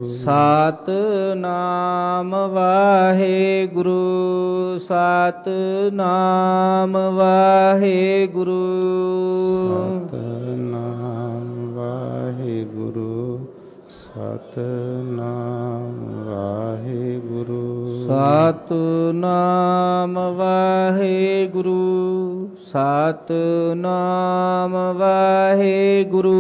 ਸਤਿਨਾਮ ਵਾਹਿਗੁਰੂ ਸਤਿਨਾਮ ਵਾਹਿਗੁਰੂ ਸਤਿਨਾਮ ਵਾਹਿਗੁਰੂ ਸਤਿਨਾਮ ਵਾਹਿਗੁਰੂ ਸਤਿਨਾਮ ਵਾਹਿਗੁਰੂ ਸਤਿਨਾਮ ਵਾਹਿਗੁਰੂ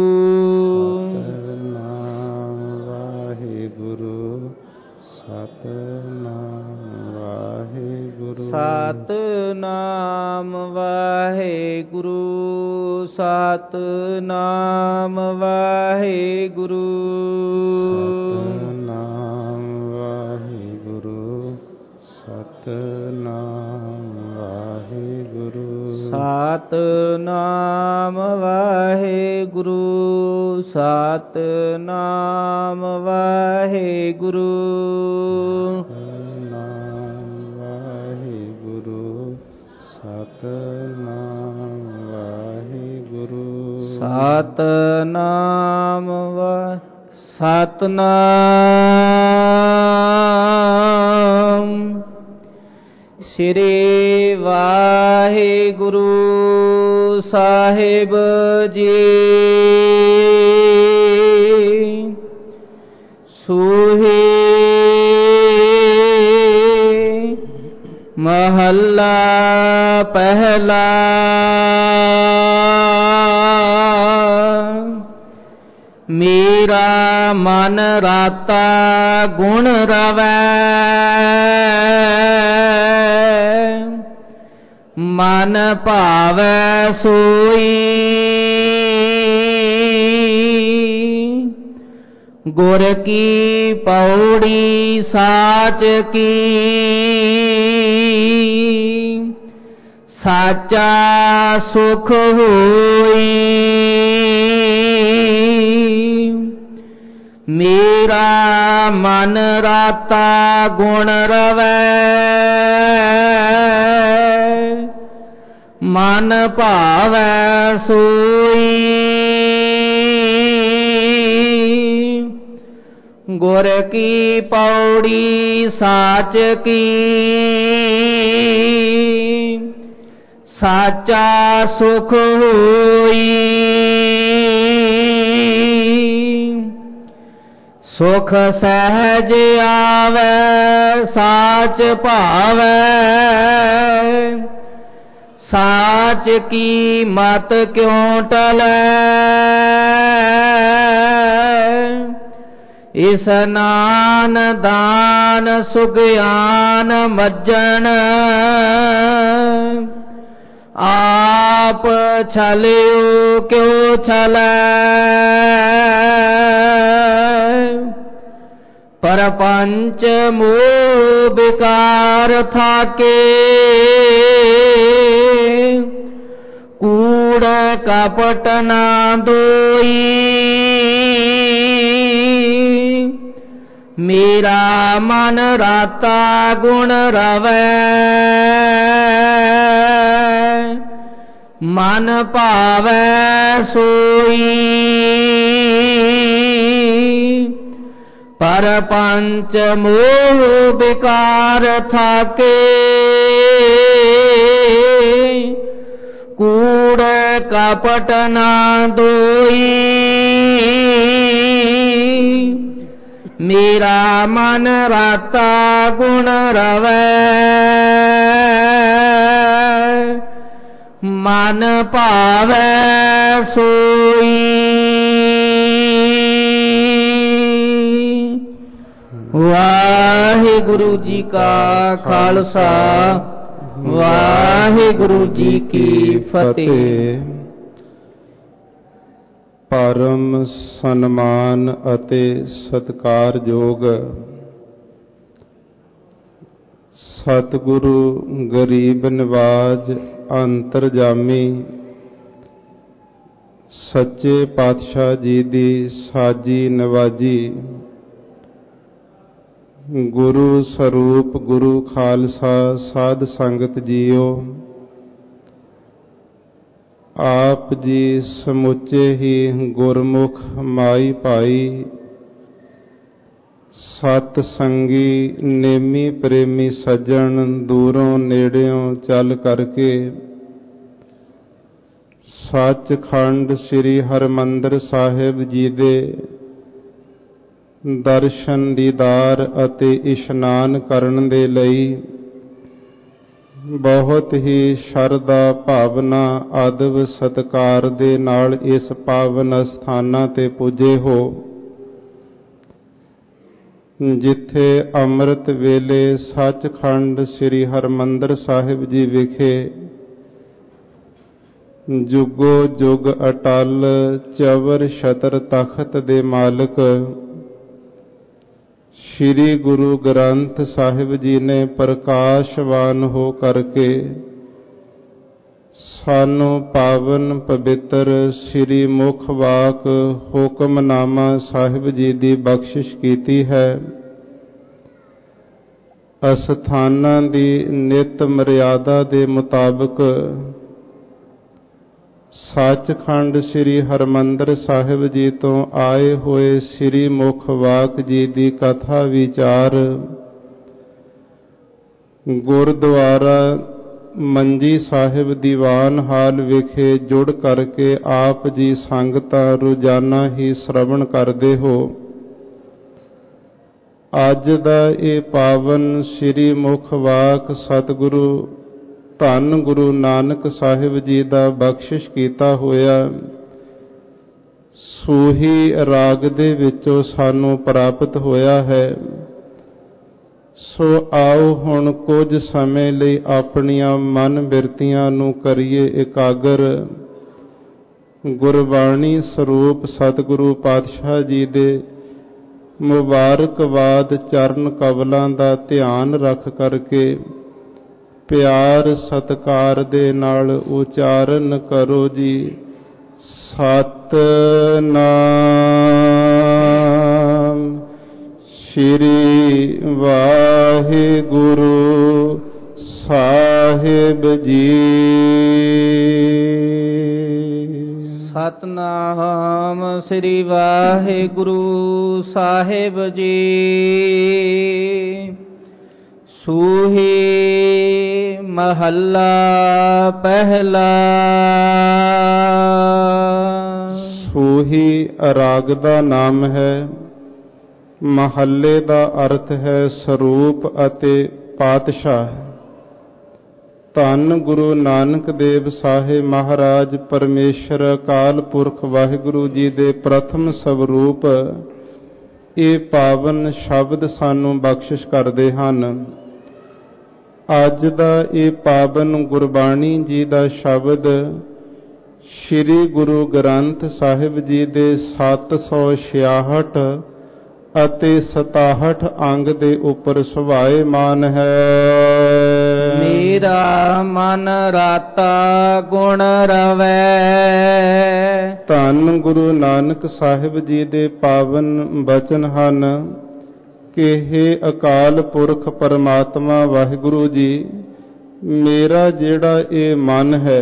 ਸਤਿਨਾਮ ਵਾਹਿਗੁਰੂ ਸਤਿਨਾਮ ਵਾਹਿਗੁਰੂ ਸਤਿਨਾਮ ਵਾਹਿਗੁਰੂ ਸਤਿਨਾਮ ਵਾਹਿਗੁਰੂ ਸਤਿਨਾਮ ਵਾਹਿਗੁਰੂ ਸਤਿਨਾਮ ਵਾਹਿਗੁਰੂ ਸਤਿਨਾਮ ਸਤਿਨਾਮ ਸ੍ਰੀ ਵਾਹਿਗੁਰੂ ਸਾਹਿਬ ਜੀ ਸੂਹੀ ਮਹੱਲਾ ਪਹਿਲਾ ਮੇਰਾ ਮਨ ਰਾਤਾ ਗੁਣ ਰਵੈ ਮਨ ਭਾਵੈ ਸੋਈ ਗੁਰ ਕੀ ਪੌੜੀ ਸਾਚ ਕੀ ਸਾਚਾ ਸੁਖ ਹੋਈ ਮੇਰਾ ਮਨ ਰਾਤਾ ਗੁਣ ਰਵੈ ਮਨ ਭਾਵੈ ਸੋਈ ਗੁਰ ਕੀ ਪੌੜੀ ਸਾਚ ਕੀ ਸਾਚਾ ਸੁਖ ਹੋਈ ਸੁਖ ਸਹਿਜ ਆਵੈ ਸਾਚ ਭਾਵੈ ਸਾਚ ਕੀ ਮਤ ਕਿਉ ਟਲੈ ਇਸਨਾਨ ਦਾਨ ਸੁਗਿਆਨ ਮੱਜਣ ਆਪ ਛਲਿਓ ਕਿਉ ਛਲੈ ਪਰਪੰਚ ਮੋਹ ਬਿਕਾਰ ਥਾਕੇ ਕੂੜ ਕਪਟ ਨਾ ਦੋਈ ਮੇਰਾ ਮਨ ਰਾਤਾ ਗੁਣ ਰਵੈ ਮਨ ਭਾਵੈ ਸੋਈ ਪਰਪੰਚ ਮੋਹ ਬਿਕਾਰ ਥਾਕੇ ਕੂੜ ਕਪਟ ਨਾ ਦੋਈ ਮੇਰਾ ਮਨ ਰਾਤਾ ਗੁਣ ਰਵੈ ਮਨ ਭਾਵੈ ਸੋਈ ਵਾਹਿਗੁਰੂ ਜੀ ਕਾ ਖਾਲਸਾ ਵਾਹਿਗੁਰੂ ਜੀ ਕੀ ਫਤਿਹ। ਪਰਮ ਸਨਮਾਨ ਅਤੇ ਸਤਿਕਾਰਯੋਗ ਸਤਿਗੁਰੂ ਗਰੀਬ ਨਿਵਾਜ ਅੰਤਰਜਾਮੀ ਸੱਚੇ ਪਾਤਸ਼ਾਹ ਜੀ ਦੀ ਸਾਜੀ ਨਵਾਜੀ ਗੁਰੂ ਸਰੂਪ ਗੁਰੂ ਖਾਲਸਾ ਸਾਧ ਸੰਗਤ ਜੀਓ, ਆਪ ਜੀ ਸਮੁੱਚੇ ਹੀ ਗੁਰਮੁਖ ਮਾਈ ਭਾਈ ਸਤ ਸੰਗੀ ਨੇਮੀ ਪ੍ਰੇਮੀ ਸੱਜਣ ਦੂਰੋਂ ਨੇੜਿਓਂ ਚੱਲ ਕਰਕੇ ਸੱਚਖੰਡ ਸ੍ਰੀ ਹਰਿਮੰਦਰ ਸਾਹਿਬ ਜੀ ਦੇ ਦਰਸ਼ਨ ਦੀਦਾਰ ਅਤੇ ਇਸ਼ਨਾਨ ਕਰਨ ਦੇ ਲਈ ਬਹੁਤ ਹੀ ਸ਼ਰਧਾ ਭਾਵਨਾ ਅਦਬ ਸਤਿਕਾਰ ਦੇ ਨਾਲ ਇਸ ਪਾਵਨ ਅਸਥਾਨਾਂ ਤੇ ਪੁੱਜੇ ਹੋ, ਜਿੱਥੇ ਅੰਮ੍ਰਿਤ ਵੇਲੇ ਸੱਚਖੰਡ ਸ੍ਰੀ ਹਰਿਮੰਦਰ ਸਾਹਿਬ ਜੀ ਵਿਖੇ ਜੁਗੋ ਜੁਗ ਅਟਲ ਚਵਰ ਛਤਰ ਤਖਤ ਦੇ ਮਾਲਕ ਸ਼੍ਰੀ ਗੁਰੂ ਗ੍ਰੰਥ ਸਾਹਿਬ ਜੀ ਨੇ ਪ੍ਰਕਾਸ਼ਵਾਨ ਹੋ ਕਰਕੇ ਸਾਨੂੰ ਪਾਵਨ ਪਵਿੱਤਰ ਸ੍ਰੀ ਮੁਖ ਵਾਕ ਹੁਕਮਨਾਮਾ ਸਾਹਿਬ ਜੀ ਦੀ ਬਖਸ਼ਿਸ਼ ਕੀਤੀ ਹੈ। ਅਸਥਾਨਾਂ ਦੀ ਨਿਤ ਮਰਿਆਦਾ ਦੇ ਮੁਤਾਬਕ ਸੱਚਖੰਡ ਸ੍ਰੀ ਹਰਿਮੰਦਰ ਸਾਹਿਬ ਜੀ ਤੋਂ ਆਏ ਹੋਏ ਸ੍ਰੀ ਮੁਖ ਵਾਕ ਜੀ ਦੀ ਕਥਾ ਵਿਚਾਰ ਗੁਰਦੁਆਰਾ ਮੰਜੀ ਸਾਹਿਬ ਦੀਵਾਨ ਹਾਲ ਵਿਖੇ ਜੁੜ ਕਰਕੇ ਆਪ ਜੀ ਸੰਗਤਾਂ ਰੋਜ਼ਾਨਾ ਹੀ ਸ਼ਰਵਣ ਕਰਦੇ ਹੋ। ਅੱਜ ਦਾ ਇਹ ਪਾਵਨ ਸ੍ਰੀ ਮੁਖ ਵਾਕ ਸਤਿਗੁਰੂ ਧੰਨ ਗੁਰੂ ਨਾਨਕ ਸਾਹਿਬ ਜੀ ਦਾ ਬਖਸ਼ਿਸ਼ ਕੀਤਾ ਹੋਇਆ ਸੂਹੀ ਰਾਗ ਦੇ ਵਿੱਚੋਂ ਸਾਨੂੰ ਪ੍ਰਾਪਤ ਹੋਇਆ ਹੈ। ਸੋ ਆਓ ਹੁਣ ਕੁਝ ਸਮੇਂ ਲਈ ਆਪਣੀਆਂ ਮਨ ਬਿਰਤੀਆਂ ਨੂੰ ਕਰੀਏ ਇਕਾਗਰ। ਗੁਰਬਾਣੀ ਸਰੂਪ ਸਤਿਗੁਰੂ ਪਾਤਸ਼ਾਹ ਜੀ ਦੇ ਮੁਬਾਰਕਬਾਦ ਚਰਨ ਕਵਲਾਂ ਦਾ ਧਿਆਨ ਰੱਖ ਕਰਕੇ ਪਿਆਰ ਸਤਿਕਾਰ ਦੇ ਨਾਲ ਉਚਾਰਨ ਕਰੋ ਜੀ। ਸਤਿਨਾਮ ਸ੍ਰੀ ਵਾਹਿਗੁਰੂ ਸਾਹਿਬ ਜੀ। ਸਤਿਨਾਮ ਸ੍ਰੀ ਵਾਹਿਗੁਰੂ ਸਾਹਿਬ ਜੀ। ਸੂਹੀ ਮਹੱਲਾ ਪਹਿਲਾ। ਸੂਹੀ ਰਾਗ ਦਾ ਨਾਮ ਹੈ। ਮਹੱਲੇ ਦਾ ਅਰਥ ਹੈ ਸਰੂਪ ਅਤੇ ਪਾਤਸ਼ਾਹ। ਧੰਨ ਗੁਰੂ ਨਾਨਕ ਦੇਵ ਸਾਹਿਬ ਮਹਾਰਾਜ ਪਰਮੇਸ਼ਰ ਅਕਾਲ ਪੁਰਖ ਵਾਹਿਗੁਰੂ ਜੀ ਦੇ ਪ੍ਰਥਮ ਸਵਰੂਪ ਇਹ ਪਾਵਨ ਸ਼ਬਦ ਸਾਨੂੰ ਬਖਸ਼ਿਸ਼ ਕਰਦੇ ਹਨ। ਅੱਜ ਦਾ ਇਹ ਪਾਵਨ ਗੁਰਬਾਣੀ ਜੀ ਦਾ ਸ਼ਬਦ ਸ਼੍ਰੀ ਗੁਰੂ ਗ੍ਰੰਥ ਸਾਹਿਬ ਜੀ ਦੇ 766 ਅਤੇ 67 ਅੰਗ ਦੇ ਉੱਪਰ ਸੁਭਾਏਮਾਨ ਹੈ। ਮੇਰਾ ਮਨ ਰਾਤਾ ਗੁਣ ਰਵੈ। ਧੰਨ ਗੁਰੂ ਨਾਨਕ ਸਾਹਿਬ ਜੀ ਦੇ ਪਾਵਨ ਬਚਨ ਹਨ ਕਿ ਹੇ ਅਕਾਲ ਪੁਰਖ ਪਰਮਾਤਮਾ ਵਾਹਿਗੁਰੂ ਜੀ, ਮੇਰਾ ਜਿਹੜਾ ਇਹ ਮਨ ਹੈ,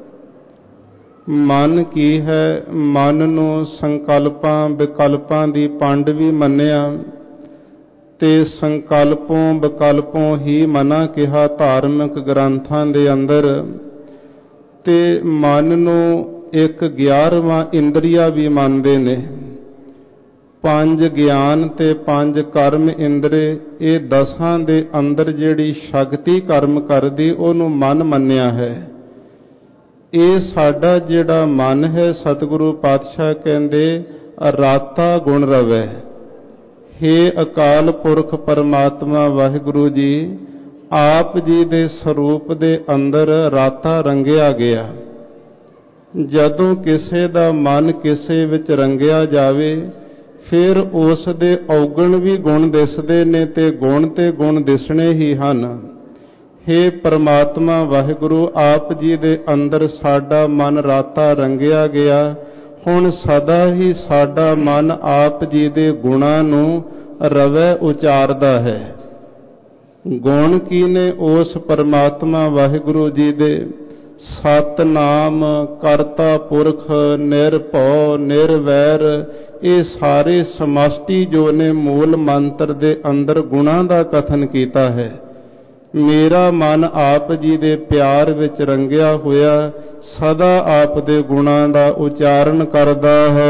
ਮਨ ਕੀ ਹੈ? ਮਨ ਨੂੰ ਸੰਕਲਪਾਂ ਵਿਕਲਪਾਂ ਦੀ ਪੰਡ ਵੀ ਮੰਨਿਆ ਤੇ ਸੰਕਲਪੋਂ ਵਿਕਲਪੋਂ ਹੀ ਮਨਾ ਕਿਹਾ ਧਾਰਮਿਕ ਗ੍ਰੰਥਾਂ ਦੇ ਅੰਦਰ। ਤੇ ਮਨ ਨੂੰ ਇੱਕ 11ਵਾਂ ਇੰਦਰੀਆ ਵੀ ਮੰਨਦੇ ਨੇ। 5 ਗਿਆਨ ਤੇ 5 ਕਰਮ ਇੰਦਰੇ, ਇਹ 10 ਦੇ ਅੰਦਰ ਜਿਹੜੀ ਸ਼ਕਤੀ ਕਰਮ ਕਰਦੀ ਉਹਨੂੰ ਮਨ ਮੰਨਿਆ ਹੈ। ਇਹ ਸਾਡਾ ਜਿਹੜਾ ਮਨ ਹੈ, ਸਤਿਗੁਰੂ ਪਾਤਸ਼ਾਹ ਕਹਿੰਦੇ ਰਾਤਾ ਗੁਣ ਰਵੈ। ਹੇ ਅਕਾਲ ਪੁਰਖ ਪਰਮਾਤਮਾ ਵਾਹਿਗੁਰੂ ਜੀ, ਆਪ ਜੀ ਦੇ ਸਰੂਪ ਦੇ ਅੰਦਰ ਰਾਤਾ ਰੰਗਿਆ ਗਿਆ। ਜਦੋਂ ਕਿਸੇ ਦਾ ਮਨ ਕਿਸੇ ਵਿੱਚ ਰੰਗਿਆ ਜਾਵੇ ਫਿਰ ਉਸ ਦੇ ਔਗਣ ਵੀ ਗੁਣ ਦਿਸਦੇ ਨੇ ਤੇ ਗੁਣ ਦਿਸਣੇ ਹੀ ਹਨ। ਹੇ ਪਰਮਾਤਮਾ ਵਾਹਿਗੁਰੂ, ਆਪ ਜੀ ਦੇ ਅੰਦਰ ਸਾਡਾ ਮਨ ਰਾਤਾ ਰੰਗਿਆ ਗਿਆ। ਹੁਣ ਸਦਾ ਹੀ ਸਾਡਾ ਮਨ ਆਪ ਜੀ ਦੇ ਗੁਣਾਂ ਨੂੰ ਰਵੈ ਉਚਾਰਦਾ ਹੈ। ਗੁਣ ਕੀ ਨੇ? ਉਸ ਪਰਮਾਤਮਾ ਵਾਹਿਗੁਰੂ ਜੀ ਦੇ ਸਤਨਾਮ ਕਰਤਾ ਪੁਰਖ ਨਿਰਭਉ ਨਿਰਵੈਰ, ਇਹ ਸਾਰੇ ਸਮਸ਼ਟੀ ਜੋ ਨੇ ਮੂਲ ਮੰਤਰ ਦੇ ਅੰਦਰ ਗੁਣਾਂ ਦਾ ਕਥਨ ਕੀਤਾ ਹੈ। ਮੇਰਾ ਮਨ ਆਪ ਜੀ ਦੇ ਪਿਆਰ ਵਿੱਚ ਰੰਗਿਆ ਹੋਇਆ ਸਦਾ ਆਪ ਦੇ ਗੁਣਾਂ ਦਾ ਉਚਾਰਨ ਕਰਦਾ ਹੈ।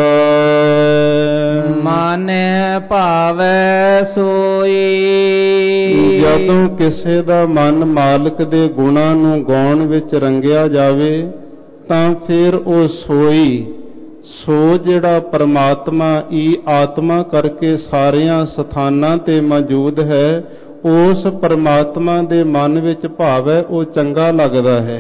ਮਨ ਭਾਵੈ ਸੋਈ। ਜਦੋਂ ਕਿਸੇ ਦਾ ਮਨ ਮਾਲਕ ਦੇ ਗੁਣਾਂ ਨੂੰ ਗਾਉਣ ਵਿੱਚ ਰੰਗਿਆ ਜਾਵੇ ਤਾਂ ਫਿਰ ਉਹ ਸੋ ਜਿਹੜਾ ਪਰਮਾਤਮਾ ਹੀ ਆਤਮਾ ਕਰਕੇ ਸਾਰਿਆਂ ਸਥਾਨਾਂ ਤੇ ਮੌਜੂਦ ਹੈ, ਉਸ ਪਰਮਾਤਮਾ ਦੇ ਮਨ ਵਿੱਚ ਭਾਵ ਹੈ, ਉਹ ਚੰਗਾ ਲੱਗਦਾ ਹੈ।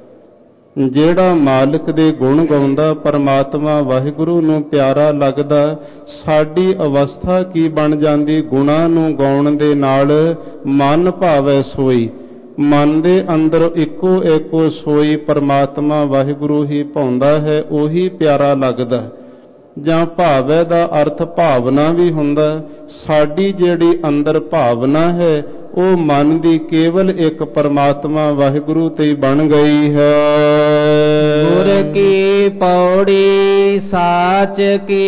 ਜਿਹੜਾ ਮਾਲਕ ਦੇ ਗੁਣ ਗਾਉਂਦਾ ਪਰਮਾਤਮਾ ਵਾਹਿਗੁਰੂ ਨੂੰ ਪਿਆਰਾ ਲੱਗਦਾ। ਸਾਡੀ ਅਵਸਥਾ ਕੀ ਬਣ ਜਾਂਦੀ? ਗੁਣਾਂ ਨੂੰ ਗਾਉਣ ਦੇ ਨਾਲ ਮਨ ਭਾਵੈ ਸੋਈ। ਮਨ ਦੇ ਅੰਦਰ ਇੱਕੋ ਸੋਈ ਪਰਮਾਤਮਾ ਵਾਹਿਗੁਰੂ ਹੀ ਭਾਉਂਦਾ ਹੈ, ਉਹੀ ਪਿਆਰਾ ਲੱਗਦਾ। ਜਾਂ ਭਾਵੈ ਦਾ ਅਰਥ ਭਾਵਨਾ ਵੀ ਹੁੰਦਾ। ਸਾਡੀ ਜਿਹੜੀ ਅੰਦਰ ਭਾਵਨਾ ਹੈ ਉਹ ਮਨ ਦੀ ਕੇਵਲ ਇੱਕ ਪਰਮਾਤਮਾ ਵਾਹਿਗੁਰੂ ਤੇ ਬਣ ਗਈ ਹੈ। ਗੁਰ ਕੀ ਪੌੜੀ ਸਾਚ ਕੀ।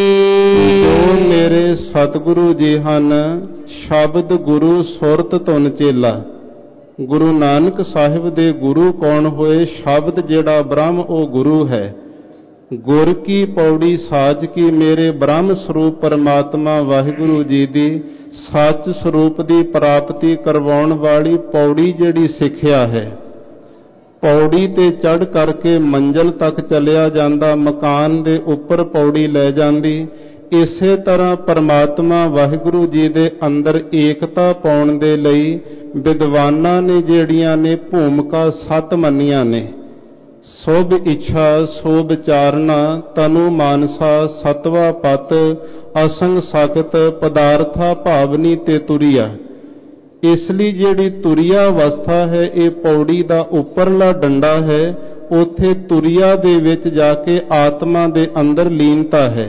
ਜੋ ਮੇਰੇ ਸਤਿਗੁਰੂ ਜੀ ਹਨ, ਸ਼ਬਦ ਗੁਰੂ ਸੁਰਤ ਧੁਨ ਚੇਲਾ। ਗੁਰੂ ਨਾਨਕ ਸਾਹਿਬ ਦੇ ਗੁਰੂ ਕੌਣ ਹੋਏ? ਸ਼ਬਦ ਜਿਹੜਾ ਬ੍ਰਹਮ ਉਹ ਗੁਰੂ ਹੈ। ਗੁਰ ਕੀ ਪੌੜੀ ਸਾਚ ਕੀ, ਮੇਰੇ ਬ੍ਰਹਮ ਸਰੂਪ ਪਰਮਾਤਮਾ ਵਾਹਿਗੁਰੂ ਜੀ ਦੀ ਸੱਚ ਸਰੂਪ ਦੀ ਪ੍ਰਾਪਤੀ ਕਰਵਾਉਣ ਵਾਲੀ ਪੌੜੀ ਜਿਹੜੀ ਸਿੱਖਿਆ ਹੈ। ਪੌੜੀ ਤੇ ਚੜ੍ਹ ਕਰਕੇ ਮੰਜ਼ਲ ਤੱਕ ਚਲਿਆ ਜਾਂਦਾ, ਮਕਾਨ ਦੇ ਉੱਪਰ ਪੌੜੀ ਲੈ ਜਾਂਦੀ। ਇਸੇ ਤਰ੍ਹਾਂ ਪਰਮਾਤਮਾ ਵਾਹਿਗੁਰੂ ਜੀ ਦੇ ਅੰਦਰ ਏਕਤਾ ਪਾਉਣ ਦੇ ਲਈ ਵਿਦਵਾਨਾਂ ਨੇ ਜਿਹੜੀਆਂ ਨੇ ਭੂਮਿਕਾ 7 ਮੰਨੀਆਂ ਨੇ। ਸੁਭ ਇੱਛਾ ਸੋ ਵਿਚਾਰਨਾ, ਤਨੂ ਮਾਨਸਾ ਸਤਵਾ ਪਤ, ਅਸੰਗ ਸਖਤ ਪਦਾਰਥਾ ਭਾਵਨੀ ਤੇ ਤੁਰੀਆ। ਇਸ ਲਈ ਜਿਹੜੀ ਤੁਰੀਆ ਅਵਸਥਾ ਹੈ ਇਹ ਪੌੜੀ ਦਾ ਉੱਪਰਲਾ ਡੰਡਾ ਹੈ। ਉੱਥੇ ਤੁਰੀਆ ਦੇ ਵਿੱਚ ਜਾ ਕੇ ਆਤਮਾ ਦੇ ਅੰਦਰ ਲੀਨਤਾ ਹੈ।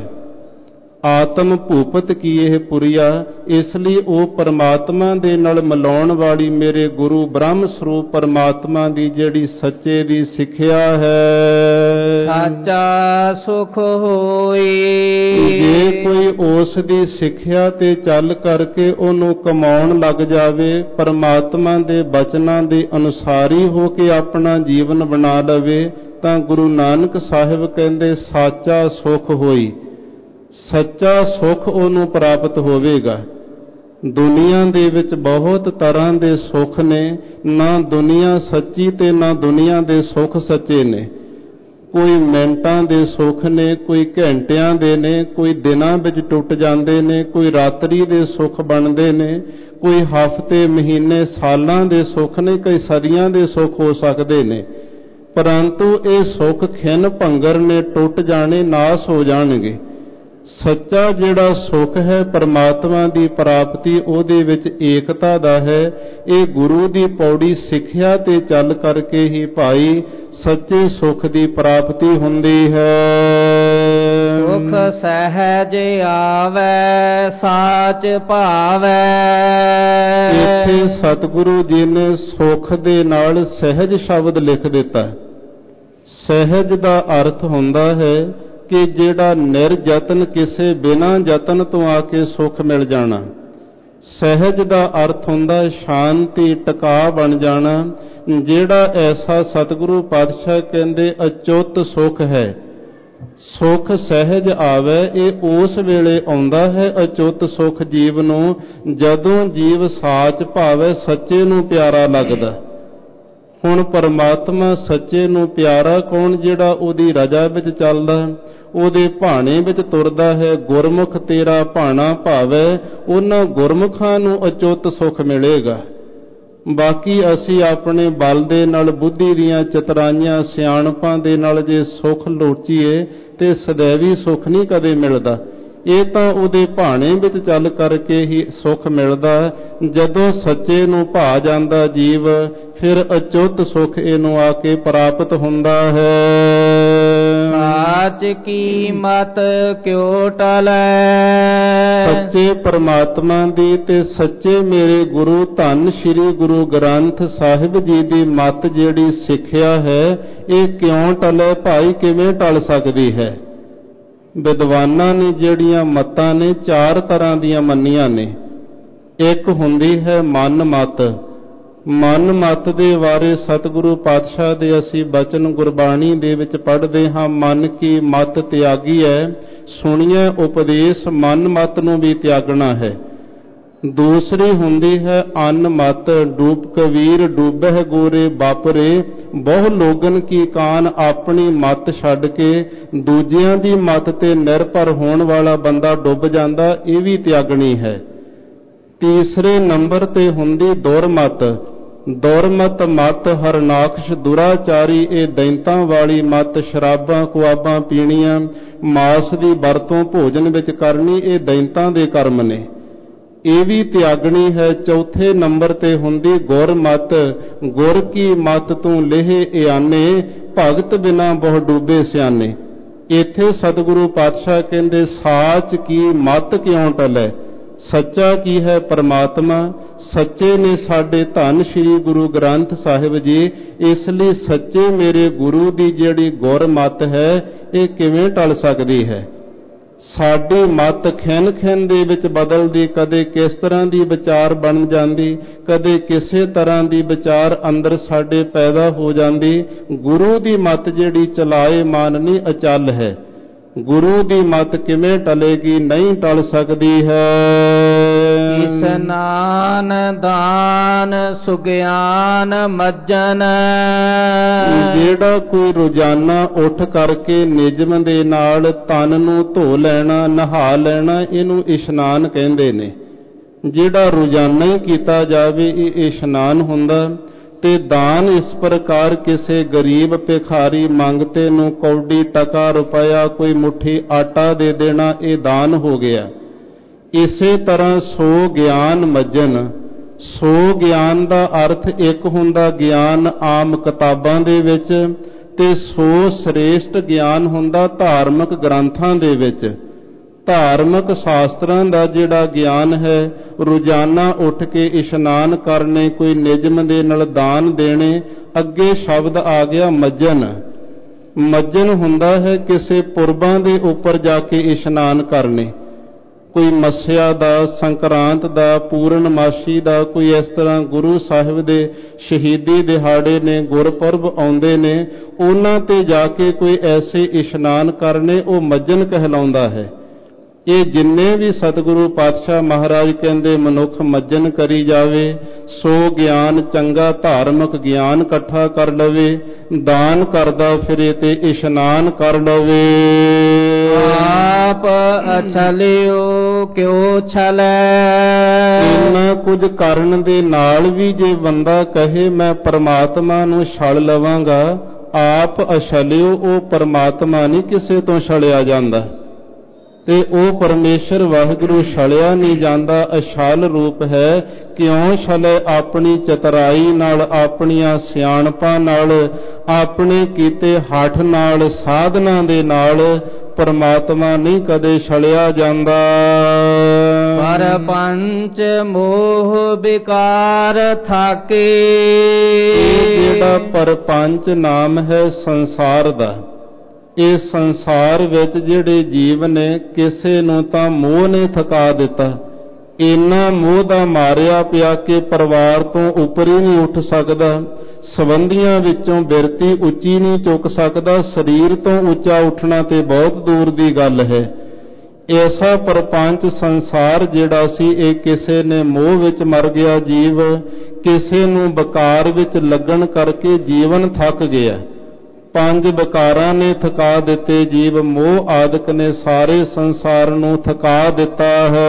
ਆਤਮ ਭੂਪਤ ਕੀ ਇਹ ਪੁਰੀਆ। ਇਸ ਲਈ ਉਹ ਪਰਮਾਤਮਾ ਦੇ ਨਾਲ ਮਿਲਾਉਣ ਵਾਲੀ ਮੇਰੇ ਗੁਰੂ ਬ੍ਰਹਮ ਸਰੂਪ ਪਰਮਾਤਮਾ ਦੀ ਜਿਹੜੀ ਸੱਚੇ ਦੀ ਸਿੱਖਿਆ ਹੈ, ਸਾਚਾ ਸੁਖ ਹੋਈ। ਜੇ ਕੋਈ ਉਸ ਦੀ ਸਿੱਖਿਆ ਤੇ ਚੱਲ ਕਰਕੇ ਉਹਨੂੰ ਕਮਾਉਣ ਲੱਗ ਜਾਵੇ, ਪਰਮਾਤਮਾ ਦੇ ਬਚਨਾਂ ਦੇ ਅਨੁਸਾਰੀ ਹੋ ਕੇ ਆਪਣਾ ਜੀਵਨ ਬਣਾ ਲਵੇ, ਤਾਂ ਗੁਰੂ ਨਾਨਕ ਸਾਹਿਬ ਕਹਿੰਦੇ ਸਾਚਾ ਸੁਖ ਹੋਈ। ਸੱਚਾ ਸੁਖ ਉਹਨੂੰ ਪ੍ਰਾਪਤ ਹੋਵੇਗਾ। ਦੁਨੀਆ ਦੇ ਵਿੱਚ ਬਹੁਤ ਤਰ੍ਹਾਂ ਦੇ ਸੁੱਖ ਨੇ, ਨਾ ਦੁਨੀਆ ਸੱਚੀ ਤੇ ਨਾ ਦੁਨੀਆ ਦੇ ਸੁੱਖ ਸੱਚੇ ਨੇ। ਕੋਈ ਮਿੰਟਾਂ ਦੇ ਸੁੱਖ ਨੇ, ਕੋਈ ਘੰਟਿਆਂ ਦੇ ਨੇ, ਕੋਈ ਦਿਨਾਂ ਵਿੱਚ ਟੁੱਟ ਜਾਂਦੇ ਨੇ, ਕੋਈ ਰਾਤਰੀ ਦੇ ਸੁੱਖ ਬਣਦੇ ਨੇ, ਕੋਈ ਹਫ਼ਤੇ ਮਹੀਨੇ ਸਾਲਾਂ ਦੇ ਸੁੱਖ ਨੇ, ਕਈ ਸਦੀਆਂ ਦੇ ਸੁੱਖ ਹੋ ਸਕਦੇ ਨੇ। ਪਰੰਤੂ ਇਹ ਸੁੱਖ ਖਿੰਨ ਭੰਗਰ ਨੇ, ਟੁੱਟ ਜਾਣੇ, ਨਾਸ ਹੋ ਜਾਣਗੇ। ਸੱਚਾ ਜਿਹੜਾ ਸੁੱਖ ਹੈ ਪਰਮਾਤਮਾ ਦੀ ਪ੍ਰਾਪਤੀ, ਉਹਦੇ ਵਿੱਚ ਏਕਤਾ ਦਾ ਹੈ। ਇਹ ਗੁਰੂ ਦੀ ਪੌੜੀ ਸਿੱਖਿਆ ਤੇ ਚੱਲ ਕਰਕੇ ਹੀ ਭਾਈ ਸੱਚੇ ਸੁੱਖ ਦੀ ਪ੍ਰਾਪਤੀ ਹੁੰਦੀ ਹੈ। ਸੁਖ ਸਹਿਜ ਆਵੈ ਸਾਚ ਭਾਵੈ। ਇੱਥੇ ਸਤਿਗੁਰੂ ਜੀ ਨੇ ਸੁੱਖ ਦੇ ਨਾਲ ਸਹਿਜ ਸ਼ਬਦ ਲਿਖ ਦਿੱਤਾ। ਸਹਿਜ ਦਾ ਅਰਥ ਹੁੰਦਾ ਹੈ ਕਿ ਜਿਹੜਾ ਨਿਰਯਤਨ, ਕਿਸੇ ਬਿਨਾਂ ਯਤਨ ਤੋਂ ਆ ਕੇ ਸੁੱਖ ਮਿਲ ਜਾਣਾ। ਸਹਿਜ ਦਾ ਅਰਥ ਹੁੰਦਾ ਸ਼ਾਂਤੀ, ਟਿਕਾ ਬਣ ਜਾਣਾ। ਜਿਹੜਾ ਐਸਾ ਸਤਿਗੁਰੂ ਪਾਤਸ਼ਾਹ ਕਹਿੰਦੇ ਅਚੁੱਤ ਸੁੱਖ ਹੈ। ਸੁੱਖ ਸਹਿਜ ਆਵੇ, ਇਹ ਉਸ ਵੇਲੇ ਆਉਂਦਾ ਹੈ ਅਚੁੱਤ ਸੁੱਖ ਜੀਵ ਨੂੰ, ਜਦੋਂ ਜੀਵ ਸਾਚ ਭਾਵੇ, ਸੱਚੇ ਨੂੰ ਪਿਆਰਾ ਲੱਗਦਾ। ਹੁਣ ਪਰਮਾਤਮਾ ਸੱਚੇ ਨੂੰ ਪਿਆਰਾ ਕੌਣ? ਜਿਹੜਾ ਉਹਦੀ ਰਜ਼ਾ ਵਿੱਚ ਚੱਲਦਾ, ਉਹਦੇ ਭਾਣੇ ਵਿੱਚ ਤੁਰਦਾ ਹੈ। ਗੁਰਮੁਖ ਤੇਰਾ ਭਾਣਾ ਭਾਵੈ, ਉਹਨਾਂ ਗੁਰਮੁਖਾਂ ਨੂੰ ਅਚੁੱਤ ਸੁੱਖ ਮਿਲੇਗਾ। ਬਾਕੀ ਅਸੀਂ ਆਪਣੇ ਬਲ ਦੇ ਨਾਲ, ਬੁੱਧੀ ਦੀਆਂ ਚਤਰਾਈਆਂ ਸਿਆਣਪਾਂ ਦੇ ਨਾਲ ਜੇ ਸੁੱਖ ਲੋਚੀਏ ਤੇ ਸदैवी ਸੁੱਖ ਨਹੀਂ ਕਦੇ ਮਿਲਦਾ। ਇਹ ਤਾਂ ਉਹਦੇ ਭਾਣੇ ਵਿੱਚ ਚੱਲ ਕਰਕੇ ਹੀ ਸੁੱਖ ਮਿਲਦਾ। ਜਦੋਂ ਸੱਚੇ ਨੂੰ ਭਾ ਜਾਂਦਾ ਜੀਵ, ਫਿਰ ਅਚੁੱਤ ਸੁੱਖ ਇਹਨੂੰ ਆ ਕੇ ਪ੍ਰਾਪਤ ਹੁੰਦਾ ਹੈ। ਸਾਚ ਕੀ ਮਤ ਕਿਉ ਟਲੈ। ਸੱਚੇ ਪਰਮਾਤਮਾ ਦੀ ਤੇ ਸੱਚੇ ਮੇਰੇ ਗੁਰੂ ਧੰਨ ਸ੍ਰੀ ਗੁਰੂ ਗ੍ਰੰਥ ਸਾਹਿਬ ਜੀ ਦੀ ਮਤ ਜਿਹੜੀ ਸਿੱਖਿਆ ਹੈ, ਇਹ ਕਿਉਂ ਟਲੇ ਭਾਈ? ਕਿਵੇਂ ਟਲ ਸਕਦੀ ਹੈ? ਵਿਦਵਾਨਾਂ ਨੇ ਜਿਹੜੀਆਂ ਮੱਤਾਂ ਨੇ 4 ਤਰ੍ਹਾਂ ਦੀਆਂ ਮੰਨੀਆਂ ਨੇ। ਇੱਕ ਹੁੰਦੀ ਹੈ ਮਨ ਮਤ। ਮਨ ਮਤ ਦੇ ਬਾਰੇ ਸਤਿਗੁਰੂ ਪਾਤਸ਼ਾਹ ਦੇ ਅਸੀਂ ਬਚਨ ਗੁਰਬਾਣੀ ਦੇ ਵਿੱਚ ਪੜ੍ਹਦੇ ਹਾਂ, ਮਨ ਕੀ ਮਤ ਤਿਆਗੀ ਹੈ, ਸੁਣੀਏ ਉਪਦੇਸ਼ ਮਨ ਮਤ ਨੂੰ ਵੀ ਤਿਆਗਣਾ ਹੈ। ਦੂਸਰੀ ਹੁੰਦੀ ਹੈ ਅਨ ਮਤ। ਡੂਬ ਕਬੀਰ ਡੂਬਹਿ ਗੋਰੇ ਬਾਪਰੇ, ਬਹੁ ਲੋਗਨ ਕੀ ਕਾਨ, ਆਪਣੀ ਮਤ ਛੱਡ ਕੇ ਦੂਜਿਆਂ ਦੀ ਮਤ ਤੇ ਨਿਰਭਰ ਹੋਣ ਵਾਲਾ ਬੰਦਾ ਡੁੱਬ ਜਾਂਦਾ, ਇਹ ਵੀ ਤਿਆਗਣੀ ਹੈ। ਤੀਸਰੇ ਨੰਬਰ ਤੇ ਹੁੰਦੀ ਦੁਰਮਤ। ਦੁਰਮਤ ਮਤ ਹਰਨਾਖਸ਼ ਦੁਰਾਚਾਰੀ, ਇਹ ਦੈਂਤਾਂ ਵਾਲੀ ਮਤ, ਸ਼ਰਾਬਾਂ ਕੁਆਬਾਂ ਪੀਣੀਆਂ, ਮਾਸ ਦੀ ਵਰਤੋਂ ਭੋਜਨ ਵਿੱਚ ਕਰਨੀ, ਇਹ ਦੈਂਤਾਂ ਦੇ ਕਰਮ ਨੇ, ਇਹ ਵੀ ਤਿਆਗਣੀ ਹੈ। ਚੌਥੇ ਨੰਬਰ ਤੇ ਹੁੰਦੀ ਗੁਰਮਤ। ਗੁਰ ਕੀ ਮਤ ਤੂੰ ਲੇਹ ਇਆਨੇ, ਭਗਤ ਬਿਨਾ ਬਹੁ ਡੂਬੇ ਸਿਆਨੇ। ਇੱਥੇ ਸਤਿਗੁਰੂ ਪਾਤਸ਼ਾਹ ਕਹਿੰਦੇ ਸਾਚ ਕੀ ਮਤ ਕਿਉਂ ਟਲੈ। ਸੱਚਾ ਕੀ ਹੈ ਪਰਮਾਤਮਾ, ਸੱਚੇ ਨੇ ਸਾਡੇ ਧੰਨ ਸ੍ਰੀ ਗੁਰੂ ਗ੍ਰੰਥ ਸਾਹਿਬ ਜੀ, ਇਸ ਲਈ ਸੱਚੇ ਮੇਰੇ ਗੁਰੂ ਦੀ ਜਿਹੜੀ ਗੁਰਮਤ ਹੈ ਇਹ ਕਿਵੇਂ ਟਲ ਸਕਦੀ ਹੈ। ਸਾਡੀ ਮਤ ਖਿੰਨ ਖਿੰਨ ਦੇ ਵਿੱਚ ਬਦਲਦੀ, ਕਦੇ ਕਿਸ ਤਰ੍ਹਾਂ ਦੀ ਵਿਚਾਰ ਬਣ ਜਾਂਦੀ, ਕਦੇ ਕਿਸੇ ਤਰ੍ਹਾਂ ਦੀ ਵਿਚਾਰ ਅੰਦਰ ਸਾਡੇ ਪੈਦਾ ਹੋ ਜਾਂਦੀ। ਗੁਰੂ ਦੀ ਮਤ ਜਿਹੜੀ ਚਲਾਏ ਮਾਨਨੀ ਅਚਲ ਹੈ। ਗੁਰੂ ਦੀ ਮਤ ਕਿਵੇਂ ਟਲੇਗੀ, ਨਹੀਂ ਟਲ ਸਕਦੀ ਹੈ। ਇਸਨਾਨ ਦਾਨ ਸੁਗਿਆਨ ਮੱਜਨ, ਜਿਹੜਾ ਕੋਈ ਰੋਜ਼ਾਨਾ ਉੱਠ ਕਰਕੇ ਨਿਯਮ ਦੇ ਨਾਲ ਤਨ ਨੂੰ ਧੋ ਲੈਣਾ, ਨਹਾ ਲੈਣਾ, ਇਹਨੂੰ ਇਸ਼ਨਾਨ ਕਹਿੰਦੇ ਨੇ। ਜਿਹੜਾ ਰੋਜ਼ਾਨਾ ਹੀ ਕੀਤਾ ਜਾਵੇ ਇਹ ਇਸ਼ਨਾਨ ਹੁੰਦਾ। ਤੇ ਦਾਨ ਇਸ ਪ੍ਰਕਾਰ ਕਿਸੇ ਗਰੀਬ ਭਿਖਾਰੀ ਮੰਗਤੇ ਨੂੰ ਕੌਡੀ ਟਕਾ ਰੁਪਇਆ ਕੋਈ ਮੁੱਠੀ ਆਟਾ ਦੇ ਦੇਣਾ, ਇਹ ਦਾਨ ਹੋ ਗਿਆ। ਇਸੇ ਤਰ੍ਹਾਂ ਸੋ ਗਿਆਨ ਮੱਜਨ। ਸੋ ਗਿਆਨ ਦਾ ਅਰਥ ਇੱਕ ਹੁੰਦਾ ਗਿਆਨ ਆਮ ਕਿਤਾਬਾਂ ਦੇ ਵਿੱਚ, ਤੇ ਸੋ ਸ੍ਰੇਸ਼ਟ ਗਿਆਨ ਹੁੰਦਾ ਧਾਰਮਿਕ ਗ੍ਰੰਥਾਂ ਦੇ ਵਿੱਚ। ਧਾਰਮਿਕ ਸ਼ਾਸਤਰਾਂ ਦਾ ਜਿਹੜਾ ਗਿਆਨ ਹੈ, ਰੋਜ਼ਾਨਾ ਉੱਠ ਕੇ ਇਸ਼ਨਾਨ ਕਰਨੇ, ਕੋਈ ਨਿਯਮ ਦੇ ਨਾਲ ਦਾਨ ਦੇਣੇ। ਅੱਗੇ ਸ਼ਬਦ ਆ ਗਿਆ ਮੱਜਨ। ਮੱਜਨ ਹੁੰਦਾ ਹੈ ਕਿਸੇ ਪੁਰਬਾਂ ਦੇ ਉੱਪਰ ਜਾ ਕੇ ਇਸ਼ਨਾਨ ਕਰਨੇ, ਕੋਈ ਮੱਸਿਆ ਦਾ, ਸੰਕਰਾਂਤ ਦਾ, ਪੂਰਨਮਾਸ਼ੀ ਦਾ, ਕੋਈ ਇਸ ਤਰ੍ਹਾਂ ਗੁਰੂ ਸਾਹਿਬ ਦੇ ਸ਼ਹੀਦੀ ਦਿਹਾੜੇ ਨੇ, ਗੁਰਪੁਰਬ ਆਉਂਦੇ ਨੇ, ਉਹਨਾਂ ਤੇ ਜਾ ਕੇ ਕੋਈ ਐਸੇ ਇਸ਼ਨਾਨ ਕਰਨੇ, ਉਹ ਮੱਜਨ ਕਹਿਲਾਉਂਦਾ ਹੈ। ਇਹ ਜਿੰਨੇ ਵੀ ਸਤਿਗੁਰੂ ਪਾਤਸ਼ਾਹ ਮਹਾਰਾਜ ਕਹਿੰਦੇ ਮਨੁੱਖ ਮੱਜਨ ਕਰੀ ਜਾਵੇ, ਸੋ ਗਿਆਨ ਚੰਗਾ ਧਾਰਮਿਕ ਗਿਆਨ ਇਕੱਠਾ ਕਰ ਲਵੇ, ਦਾਨ ਕਰਦਾ ਫਿਰੇ ਤੇ ਇਸ਼ਨਾਨ ਕਰ ਲਵੇ। ਆਪ ਅਛਲਿਓ ਕਿਉ ਛਲੈ, ਇੰਨਾ ਕੁਝ ਕਰਨ ਦੇ ਨਾਲ ਵੀ ਜੇ ਬੰਦਾ ਕਹੇ ਮੈਂ ਪਰਮਾਤਮਾ ਨੂੰ ਛਲ ਲਵਾਂਗਾ, ਆਪ ਅਛਲਿਓ, ਉਹ ਪਰਮਾਤਮਾ ਨਹੀਂ ਕਿਸੇ ਤੋਂ ਛਲਿਆ ਜਾਂਦਾ, ਤੇ ਉਹ ਪਰਮੇਸ਼ਰ ਵਾਹਿਗੁਰੂ ਛਲਿਆ ਨਹੀਂ ਜਾਂਦਾ, ਅਛਲ ਰੂਪ ਹੈ। ਕਿਉਂ ਛਲੇ? ਆਪਣੀ ਚਤਰਾਈ ਨਾਲ, ਆਪਣੀਆਂ ਸਿਆਣਪਾਂ ਨਾਲ, ਆਪਣੇ ਕੀਤੇ ਹੱਠ ਨਾਲ, ਸਾਧਨਾ ਦੇ ਨਾਲ ਪਰਮਾਤਮਾ ਨਹੀਂ ਕਦੇ ਛਲਿਆ ਜਾਂਦਾ। ਪਰਪੰਚ ਮੋਹ ਵਿਕਾਰ ਥਾਕੇ, ਇਹ ਜਿਹੜਾ ਪਰਪੰਚ ਨਾਮ ਹੈ ਸੰਸਾਰ ਦਾ, ਇਹ ਸੰਸਾਰ ਵਿੱਚ ਜਿਹੜੇ ਜੀਵ ਨੇ, ਕਿਸੇ ਨੂੰ ਤਾਂ ਮੋਹ ਨੇ ਥਕਾ ਦਿੱਤਾ। ਇੰਨਾ ਮੋਹ ਦਾ ਮਾਰਿਆ ਪਿਆ ਕਿ ਪਰਿਵਾਰ ਤੋਂ ਉੱਪਰ ਹੀ ਨਹੀਂ ਉੱਠ ਸਕਦਾ, ਸੰਬੰਧੀਆਂ ਵਿੱਚੋਂ ਬਿਰਤੀ ਉੱਚੀ ਨਹੀਂ ਚੁੱਕ ਸਕਦਾ, ਸਰੀਰ ਤੋਂ ਉੱਚਾ ਉੱਠਣਾ ਤੇ ਬਹੁਤ ਦੂਰ ਦੀ ਗੱਲ ਹੈ। ਐਸਾ ਪਰਪੰਚ ਸੰਸਾਰ ਜਿਹੜਾ ਸੀ, ਇਹ ਕਿਸੇ ਨੇ ਮੋਹ ਵਿੱਚ ਮਰ ਗਿਆ ਜੀਵ, ਕਿਸੇ ਨੂੰ ਵਿਕਾਰ ਵਿੱਚ ਲੱਗਣ ਕਰਕੇ ਜੀਵਨ ਥੱਕ ਗਿਆ। 5 ਵਿਕਾਰਾਂ ਨੇ ਥਕਾ ਦਿੱਤੇ ਜੀਵ, ਮੋਹ ਆਦਿਕ ਨੇ ਸਾਰੇ ਸੰਸਾਰ ਨੂੰ ਥਕਾ ਦਿੱਤਾ ਹੈ।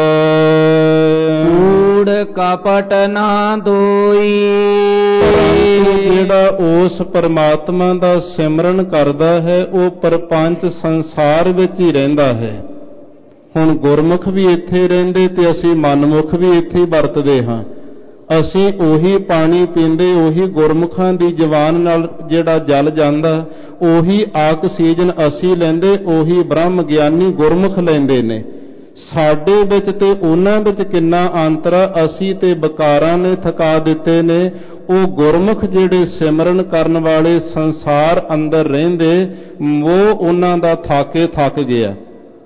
ਕੂੜ ਕਪਟ ਨਾ ਦੋਈ, ਪਰੰਤੂ ਜਿਹੜਾ ਉਸ ਪਰਮਾਤਮਾ ਦਾ ਸਿਮਰਨ ਕਰਦਾ ਹੈ, ਉਹ ਪਰਪੰਚ ਸੰਸਾਰ ਵਿੱਚ ਹੀ ਰਹਿੰਦਾ ਹੈ। ਹੁਣ ਗੁਰਮੁਖ ਵੀ ਇੱਥੇ ਰਹਿੰਦੇ ਤੇ ਅਸੀਂ ਮਨਮੁਖ ਵੀ ਇੱਥੇ ਹੀ ਵਰਤਦੇ ਹਾਂ। ਅਸੀਂ ਉਹੀ ਪਾਣੀ ਪੀਂਦੇ, ਉਹੀ ਗੁਰਮੁਖਾਂ ਦੀ ਜ਼ੁਬਾਨ ਨਾਲ ਜਿਹੜਾ ਜਲ ਜਾਂਦਾ, ਉਹੀ ਆਕਸੀਜਨ ਅਸੀਂ ਲੈਂਦੇ, ਉਹੀ ਬ੍ਰਹਮ ਗਿਆਨੀ ਗੁਰਮੁਖ ਲੈਂਦੇ ਨੇ। ਸਾਡੇ ਵਿੱਚ ਤੇ ਉਹਨਾਂ ਵਿੱਚ ਕਿੰਨਾ ਅੰਤਰ ਆ। ਅਸੀਂ ਤੇ ਵਿਕਾਰਾਂ ਨੇ ਥਕਾ ਦਿੱਤੇ ਨੇ, ਉਹ ਗੁਰਮੁਖ ਜਿਹੜੇ ਸਿਮਰਨ ਕਰਨ ਵਾਲੇ ਸੰਸਾਰ ਅੰਦਰ ਰਹਿੰਦੇ, ਉਹ ਉਹਨਾਂ ਦਾ ਥਾਕੇ ਥੱਕ ਗਿਆ।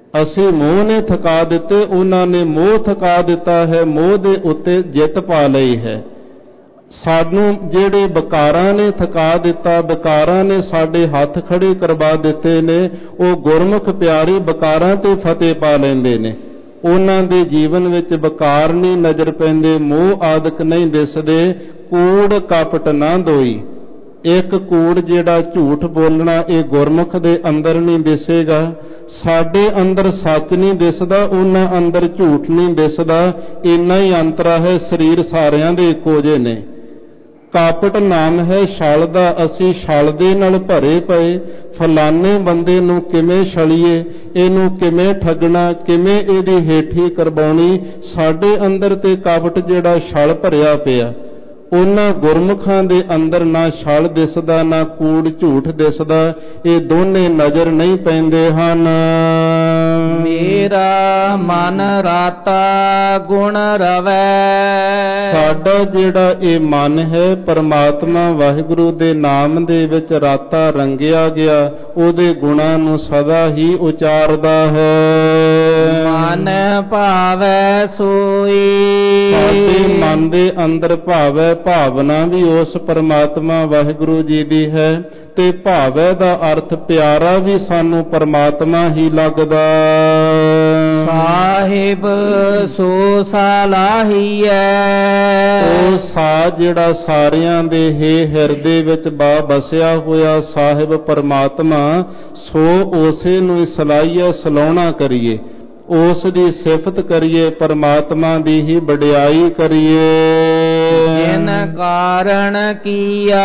ਅਸੀਂ ਮੋਹ ਨੇ ਥਕਾ ਦਿੱਤੇ, ਉਹਨਾਂ ਨੇ ਮੋਹ ਥਕਾ ਦਿੱਤਾ ਹੈ, ਮੋਹ ਦੇ ਉੱਤੇ ਜਿੱਤ ਪਾ ਲਈ ਹੈ। ਸਾਨੂੰ ਜਿਹੜੇ ਵਿਕਾਰਾਂ ਨੇ ਥਕਾ ਦਿੱਤਾ, ਵਿਕਾਰਾਂ ਨੇ ਸਾਡੇ ਹੱਥ ਖੜੇ ਕਰਵਾ ਦਿੱਤੇ ਨੇ, ਉਹ ਗੁਰਮੁਖ ਪਿਆਰੇ ਵਿਕਾਰਾਂ ਤੇ ਫਤਿਹ ਪਾ ਲੈਂਦੇ ਨੇ। ਉਹਨਾਂ ਦੇ ਜੀਵਨ ਵਿੱਚ ਵਿਕਾਰ ਨਹੀਂ ਨਜ਼ਰ ਪੈਂਦੇ, ਮੋਹ ਆਦਿਕ ਨਹੀਂ ਦਿਸਦੇ, ਕੂੜ ਕਪਟ ਨਾ ਦੋਈ। ਇੱਕ ਕੂੜ ਜਿਹੜਾ ਝੂਠ ਬੋਲਣਾ, ਇਹ ਗੁਰਮੁਖ ਦੇ ਅੰਦਰ ਨਹੀਂ ਦਿਸੇਗਾ। ਸਾਡੇ ਅੰਦਰ ਸੱਚ ਨਹੀਂ ਦਿਸਦਾ, ਉਹਨਾਂ ਅੰਦਰ ਝੂਠ ਨਹੀਂ ਦਿਸਦਾ, ਇੰਨਾ ਹੀ ਅੰਤਰਾ ਹੈ। ਸਰੀਰ ਸਾਰਿਆਂ ਦੇ ਇੱਕੋ ਜਿਹੇ ਨੇ। ਕਾਪਟ ਨਾਮ ਹੈ ਛਲ ਦਾ, ਅਸੀਂ ਛਲ ਦੇ ਨਾਲ ਭਰੇ ਪਏ। ਫਲਾਣੇ ਬੰਦੇ ਨੂੰ ਕਿਵੇਂ ਛਲੀਏ, ਇਹਨੂੰ ਕਿਵੇਂ ਠੱਗਣਾ, ਕਿਵੇਂ ਇਹਦੀ ਹੇਠੀ ਕਰਵਾਉਣੀ, ਸਾਡੇ ਅੰਦਰ ਤੇ ਕਾਪਟ ਜਿਹੜਾ ਛਲ ਭਰਿਆ ਪਿਆ। ਉਹਨਾਂ ਗੁਰਮੁਖਾਂ ਦੇ ਅੰਦਰ ਨਾ ਛਲ ਦਿਸਦਾ, ਨਾ ਕੂੜ ਝੂਠ ਦਿਸਦਾ, ਇਹ ਦੋਨੇ ਨਜ਼ਰ ਨਹੀਂ ਪੈਂਦੇ ਹਨ। ਮੇਰਾ ਮਨ ਰਾਤਾ ਗੁਣ ਰਵੈ, ਸਾਡਾ ਜਿਹੜਾ ਇਹ ਮਨ ਹੈ ਪਰਮਾਤਮਾ ਵਾਹਿਗੁਰੂ ਦੇ ਨਾਮ ਦੇ ਵਿੱਚ ਰਾਤਾ ਰੰਗਿਆ ਗਿਆ, ਉਹਦੇ ਗੁਣਾਂ ਨੂੰ ਸਦਾ ਹੀ ਉਚਾਰਦਾ ਹੈ। ਮਨ ਭਾਵੈ ਸੋਈ, ਸਾਡੇ ਮਨ ਦੇ ਅੰਦਰ ਭਾਵੈ, ਭਾਵਨਾ ਵੀ ਉਸ ਪਰਮਾਤਮਾ ਵਾਹਿਗੁਰੂ ਜੀ ਦੀ ਹੈ, ਤੇ ਭਾਵੈ ਦਾ ਅਰਥ ਪਿਆਰਾ ਵੀ ਸਾਨੂੰ ਪਰਮਾਤਮਾ ਹੀ ਲੱਗਦਾ। ਸਾਹਿਬ ਸੋ ਸਲਾਹੀਐ, ਉਹ ਸਾਜ ਜਿਹੜਾ ਸਾਰਿਆਂ ਦੇ ਹਿਰਦੇ ਵਿੱਚ ਬਸਿਆ ਹੋਇਆ ਸਾਹਿਬ ਪਰਮਾਤਮਾ, ਸੋ ਉਸੇ ਨੂੰ ਸਲਾਹੀਏ, ਸਲਾਉਣਾ ਕਰੀਏ, ਉਸ ਦੀ ਸਿਫਤ ਕਰੀਏ, ਪਰਮਾਤਮਾ ਦੀ ਹੀ ਵਡਿਆਈ ਕਰੀਏ। ਜਿਨ ਕਾਰਣ ਕੀਆ,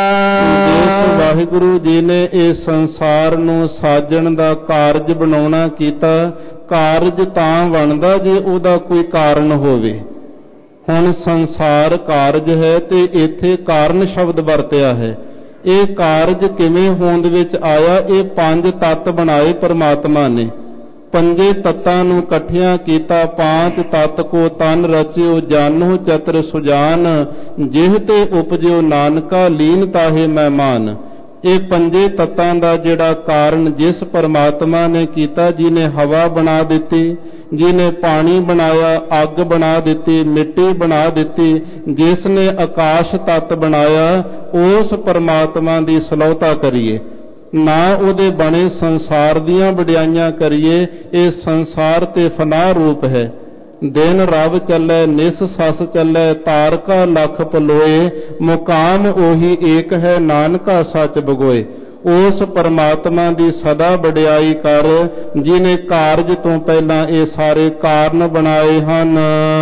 ਜਿਸ ਵਾਹਿਗੁਰੂ ਜੀ ਨੇ ਇਹ ਸੰਸਾਰ ਨੂੰ ਸਾਜਣ ਦਾ ਕਾਰਜ ਬਣਾਉਣਾ ਕੀਤਾ। ਕਾਰਜ ਤਾਂ ਬਣਦਾ ਜੇ ਉਹਦਾ ਕੋਈ ਕਾਰਨ ਹੋਵੇ। ਹੁਣ ਸੰਸਾਰ ਕਾਰਜ ਹੈ ਤੇ ਇੱਥੇ ਕਾਰਨ ਸ਼ਬਦ ਵਰਤਿਆ ਹੈ। ਇਹ ਕਾਰਜ ਕਿਵੇਂ ਹੋਂਦ ਵਿੱਚ ਆਇਆ? ਇਹ ਪੰਜ ਤੱਤ ਬਣਾਏ ਪਰਮਾਤਮਾ ਨੇ, ਪੰਜੇ ਤੱਤਾਂ ਨੂੰ ਇਕੱਠਿਆਂ ਕੀਤਾ। ਪਾਂਚ ਤੱਤ ਕੋ ਤਨ ਰਚਿਓ, ਜਾਨੋ ਚਤੁਰ ਸੁਜਾਨ, ਜਿਹ ਤੇ ਉਪਜਿਓ ਨਾਨਕਾ ਲੀਨ ਤਾਹੇ ਮਹਿਮਾਨ। ਇਹ ਪੰਜੇ ਤੱਤਾਂ ਦਾ ਜਿਹੜਾ ਕਾਰਨ ਜਿਸ ਪਰਮਾਤਮਾ ਨੇ ਕੀਤਾ, ਜਿਹਨੇ ਹਵਾ ਬਣਾ ਦਿੱਤੀ, ਜਿਹਨੇ ਪਾਣੀ ਬਣਾਇਆ, ਅੱਗ ਬਣਾ ਦਿੱਤੀ, ਮਿੱਟੀ ਬਣਾ ਦਿੱਤੀ, ਜਿਸ ਨੇ ਆਕਾਸ਼ ਤੱਤ ਬਣਾਇਆ, ਉਸ ਪਰਮਾਤਮਾ ਦੀ ਸਲਾਹੁਤਾ ਕਰੀਏ, ਨਾ ਉਹਦੇ ਬਣੇ ਸੰਸਾਰ ਦੀਆਂ ਵਡਿਆਈਆਂ ਕਰੀਏ। ਇਹ ਸੰਸਾਰ ਤੇ ਫਨਾ ਰੂਪ ਹੈ। ਦਿਨ ਰਵ ਚੱਲੈ, ਨਿਸ ਸਸ ਚੱਲੈ, ਤਾਰਕਾ ਲੱਖ ਪਲੋਏ, ਮੁਕਾਮ ਉਹੀ ਏਕ ਹੈ, ਨਾਨਕਾ ਸੱਚ ਬਗੋਏ। ਉਸ ਪਰਮਾਤਮਾ ਦੀ ਸਦਾ ਵਡਿਆਈ ਕਰ, ਜਿਹਨੇ ਕਾਰਜ ਤੋਂ ਪਹਿਲਾਂ ਇਹ ਸਾਰੇ ਕਾਰਨ ਬਣਾਏ ਹਨ।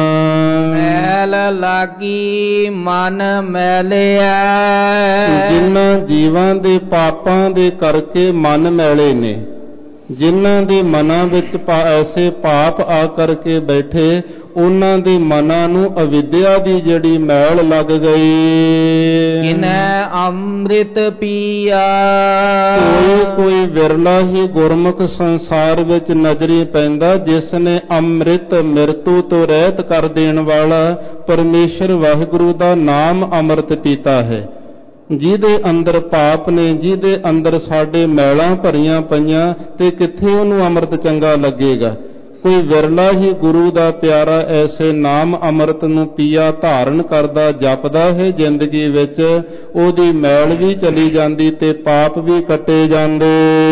ਮੈਲ ਲਾਗੀ ਮਨ ਮੈਲਿਆ, ਜਿਨ੍ਹਾਂ ਜੀਵਾਂ ਦੇ ਪਾਪਾਂ ਦੇ ਕਰਕੇ ਮਨ ਮੈਲੇ ਨੇ, ਜਿਨ੍ਹਾਂ ਦੇ ਮਨਾਂ ਵਿੱਚ ਐਸੇ ਪਾਪ ਆ ਕਰਕੇ ਬੈਠੇ, ਉਹਨਾਂ ਦੇ ਮਨਾਂ ਨੂੰ ਅਵਿਦਿਆ ਦੀ ਜਿਹੜੀ ਮੈਲ ਲੱਗ ਗਈ। ਕਿਨੈ ਅੰਮ੍ਰਿਤ ਪੀਆ, ਕੋਈ ਵਿਰਲਾ ਹੀ ਗੁਰਮੁਖ ਸੰਸਾਰ ਵਿੱਚ ਨਜ਼ਰੀ ਪੈਂਦਾ, ਜਿਸ ਨੇ ਅੰਮ੍ਰਿਤ ਮਿਰਤੂ ਤੋਂ ਰਹਿਤ ਕਰ ਦੇਣ ਵਾਲਾ ਪਰਮੇਸ਼ਰ ਵਾਹਿਗੁਰੂ ਦਾ ਨਾਮ ਅੰਮ੍ਰਿਤ ਪੀਤਾ ਹੈ। ਜਿਹਦੇ ਅੰਦਰ ਪਾਪ ਨੇ, ਜਿਹਦੇ ਅੰਦਰ ਸਾਡੇ ਮੈਲਾਂ ਭਰੀਆਂ ਪਈਆਂ, ਤੇ ਕਿੱਥੇ ਉਹਨੂੰ ਅੰਮ੍ਰਿਤ ਚੰਗਾ ਲੱਗੇਗਾ। ਕੋਈ ਵਿਰਲਾ ਹੀ ਗੁਰੂ ਦਾ ਪਿਆਰਾ ਐਸੇ ਨਾਮ ਅੰਮ੍ਰਿਤ ਨੂੰ ਪੀਆ ਧਾਰਨ ਕਰਦਾ, ਜਪਦਾ ਹੈ ਜ਼ਿੰਦਗੀ ਵਿੱਚ, ਉਹਦੀ ਮੈਲ ਵੀ ਚਲੀ ਜਾਂਦੀ ਤੇ ਪਾਪ ਵੀ ਕੱਟੇ ਜਾਂਦੇ।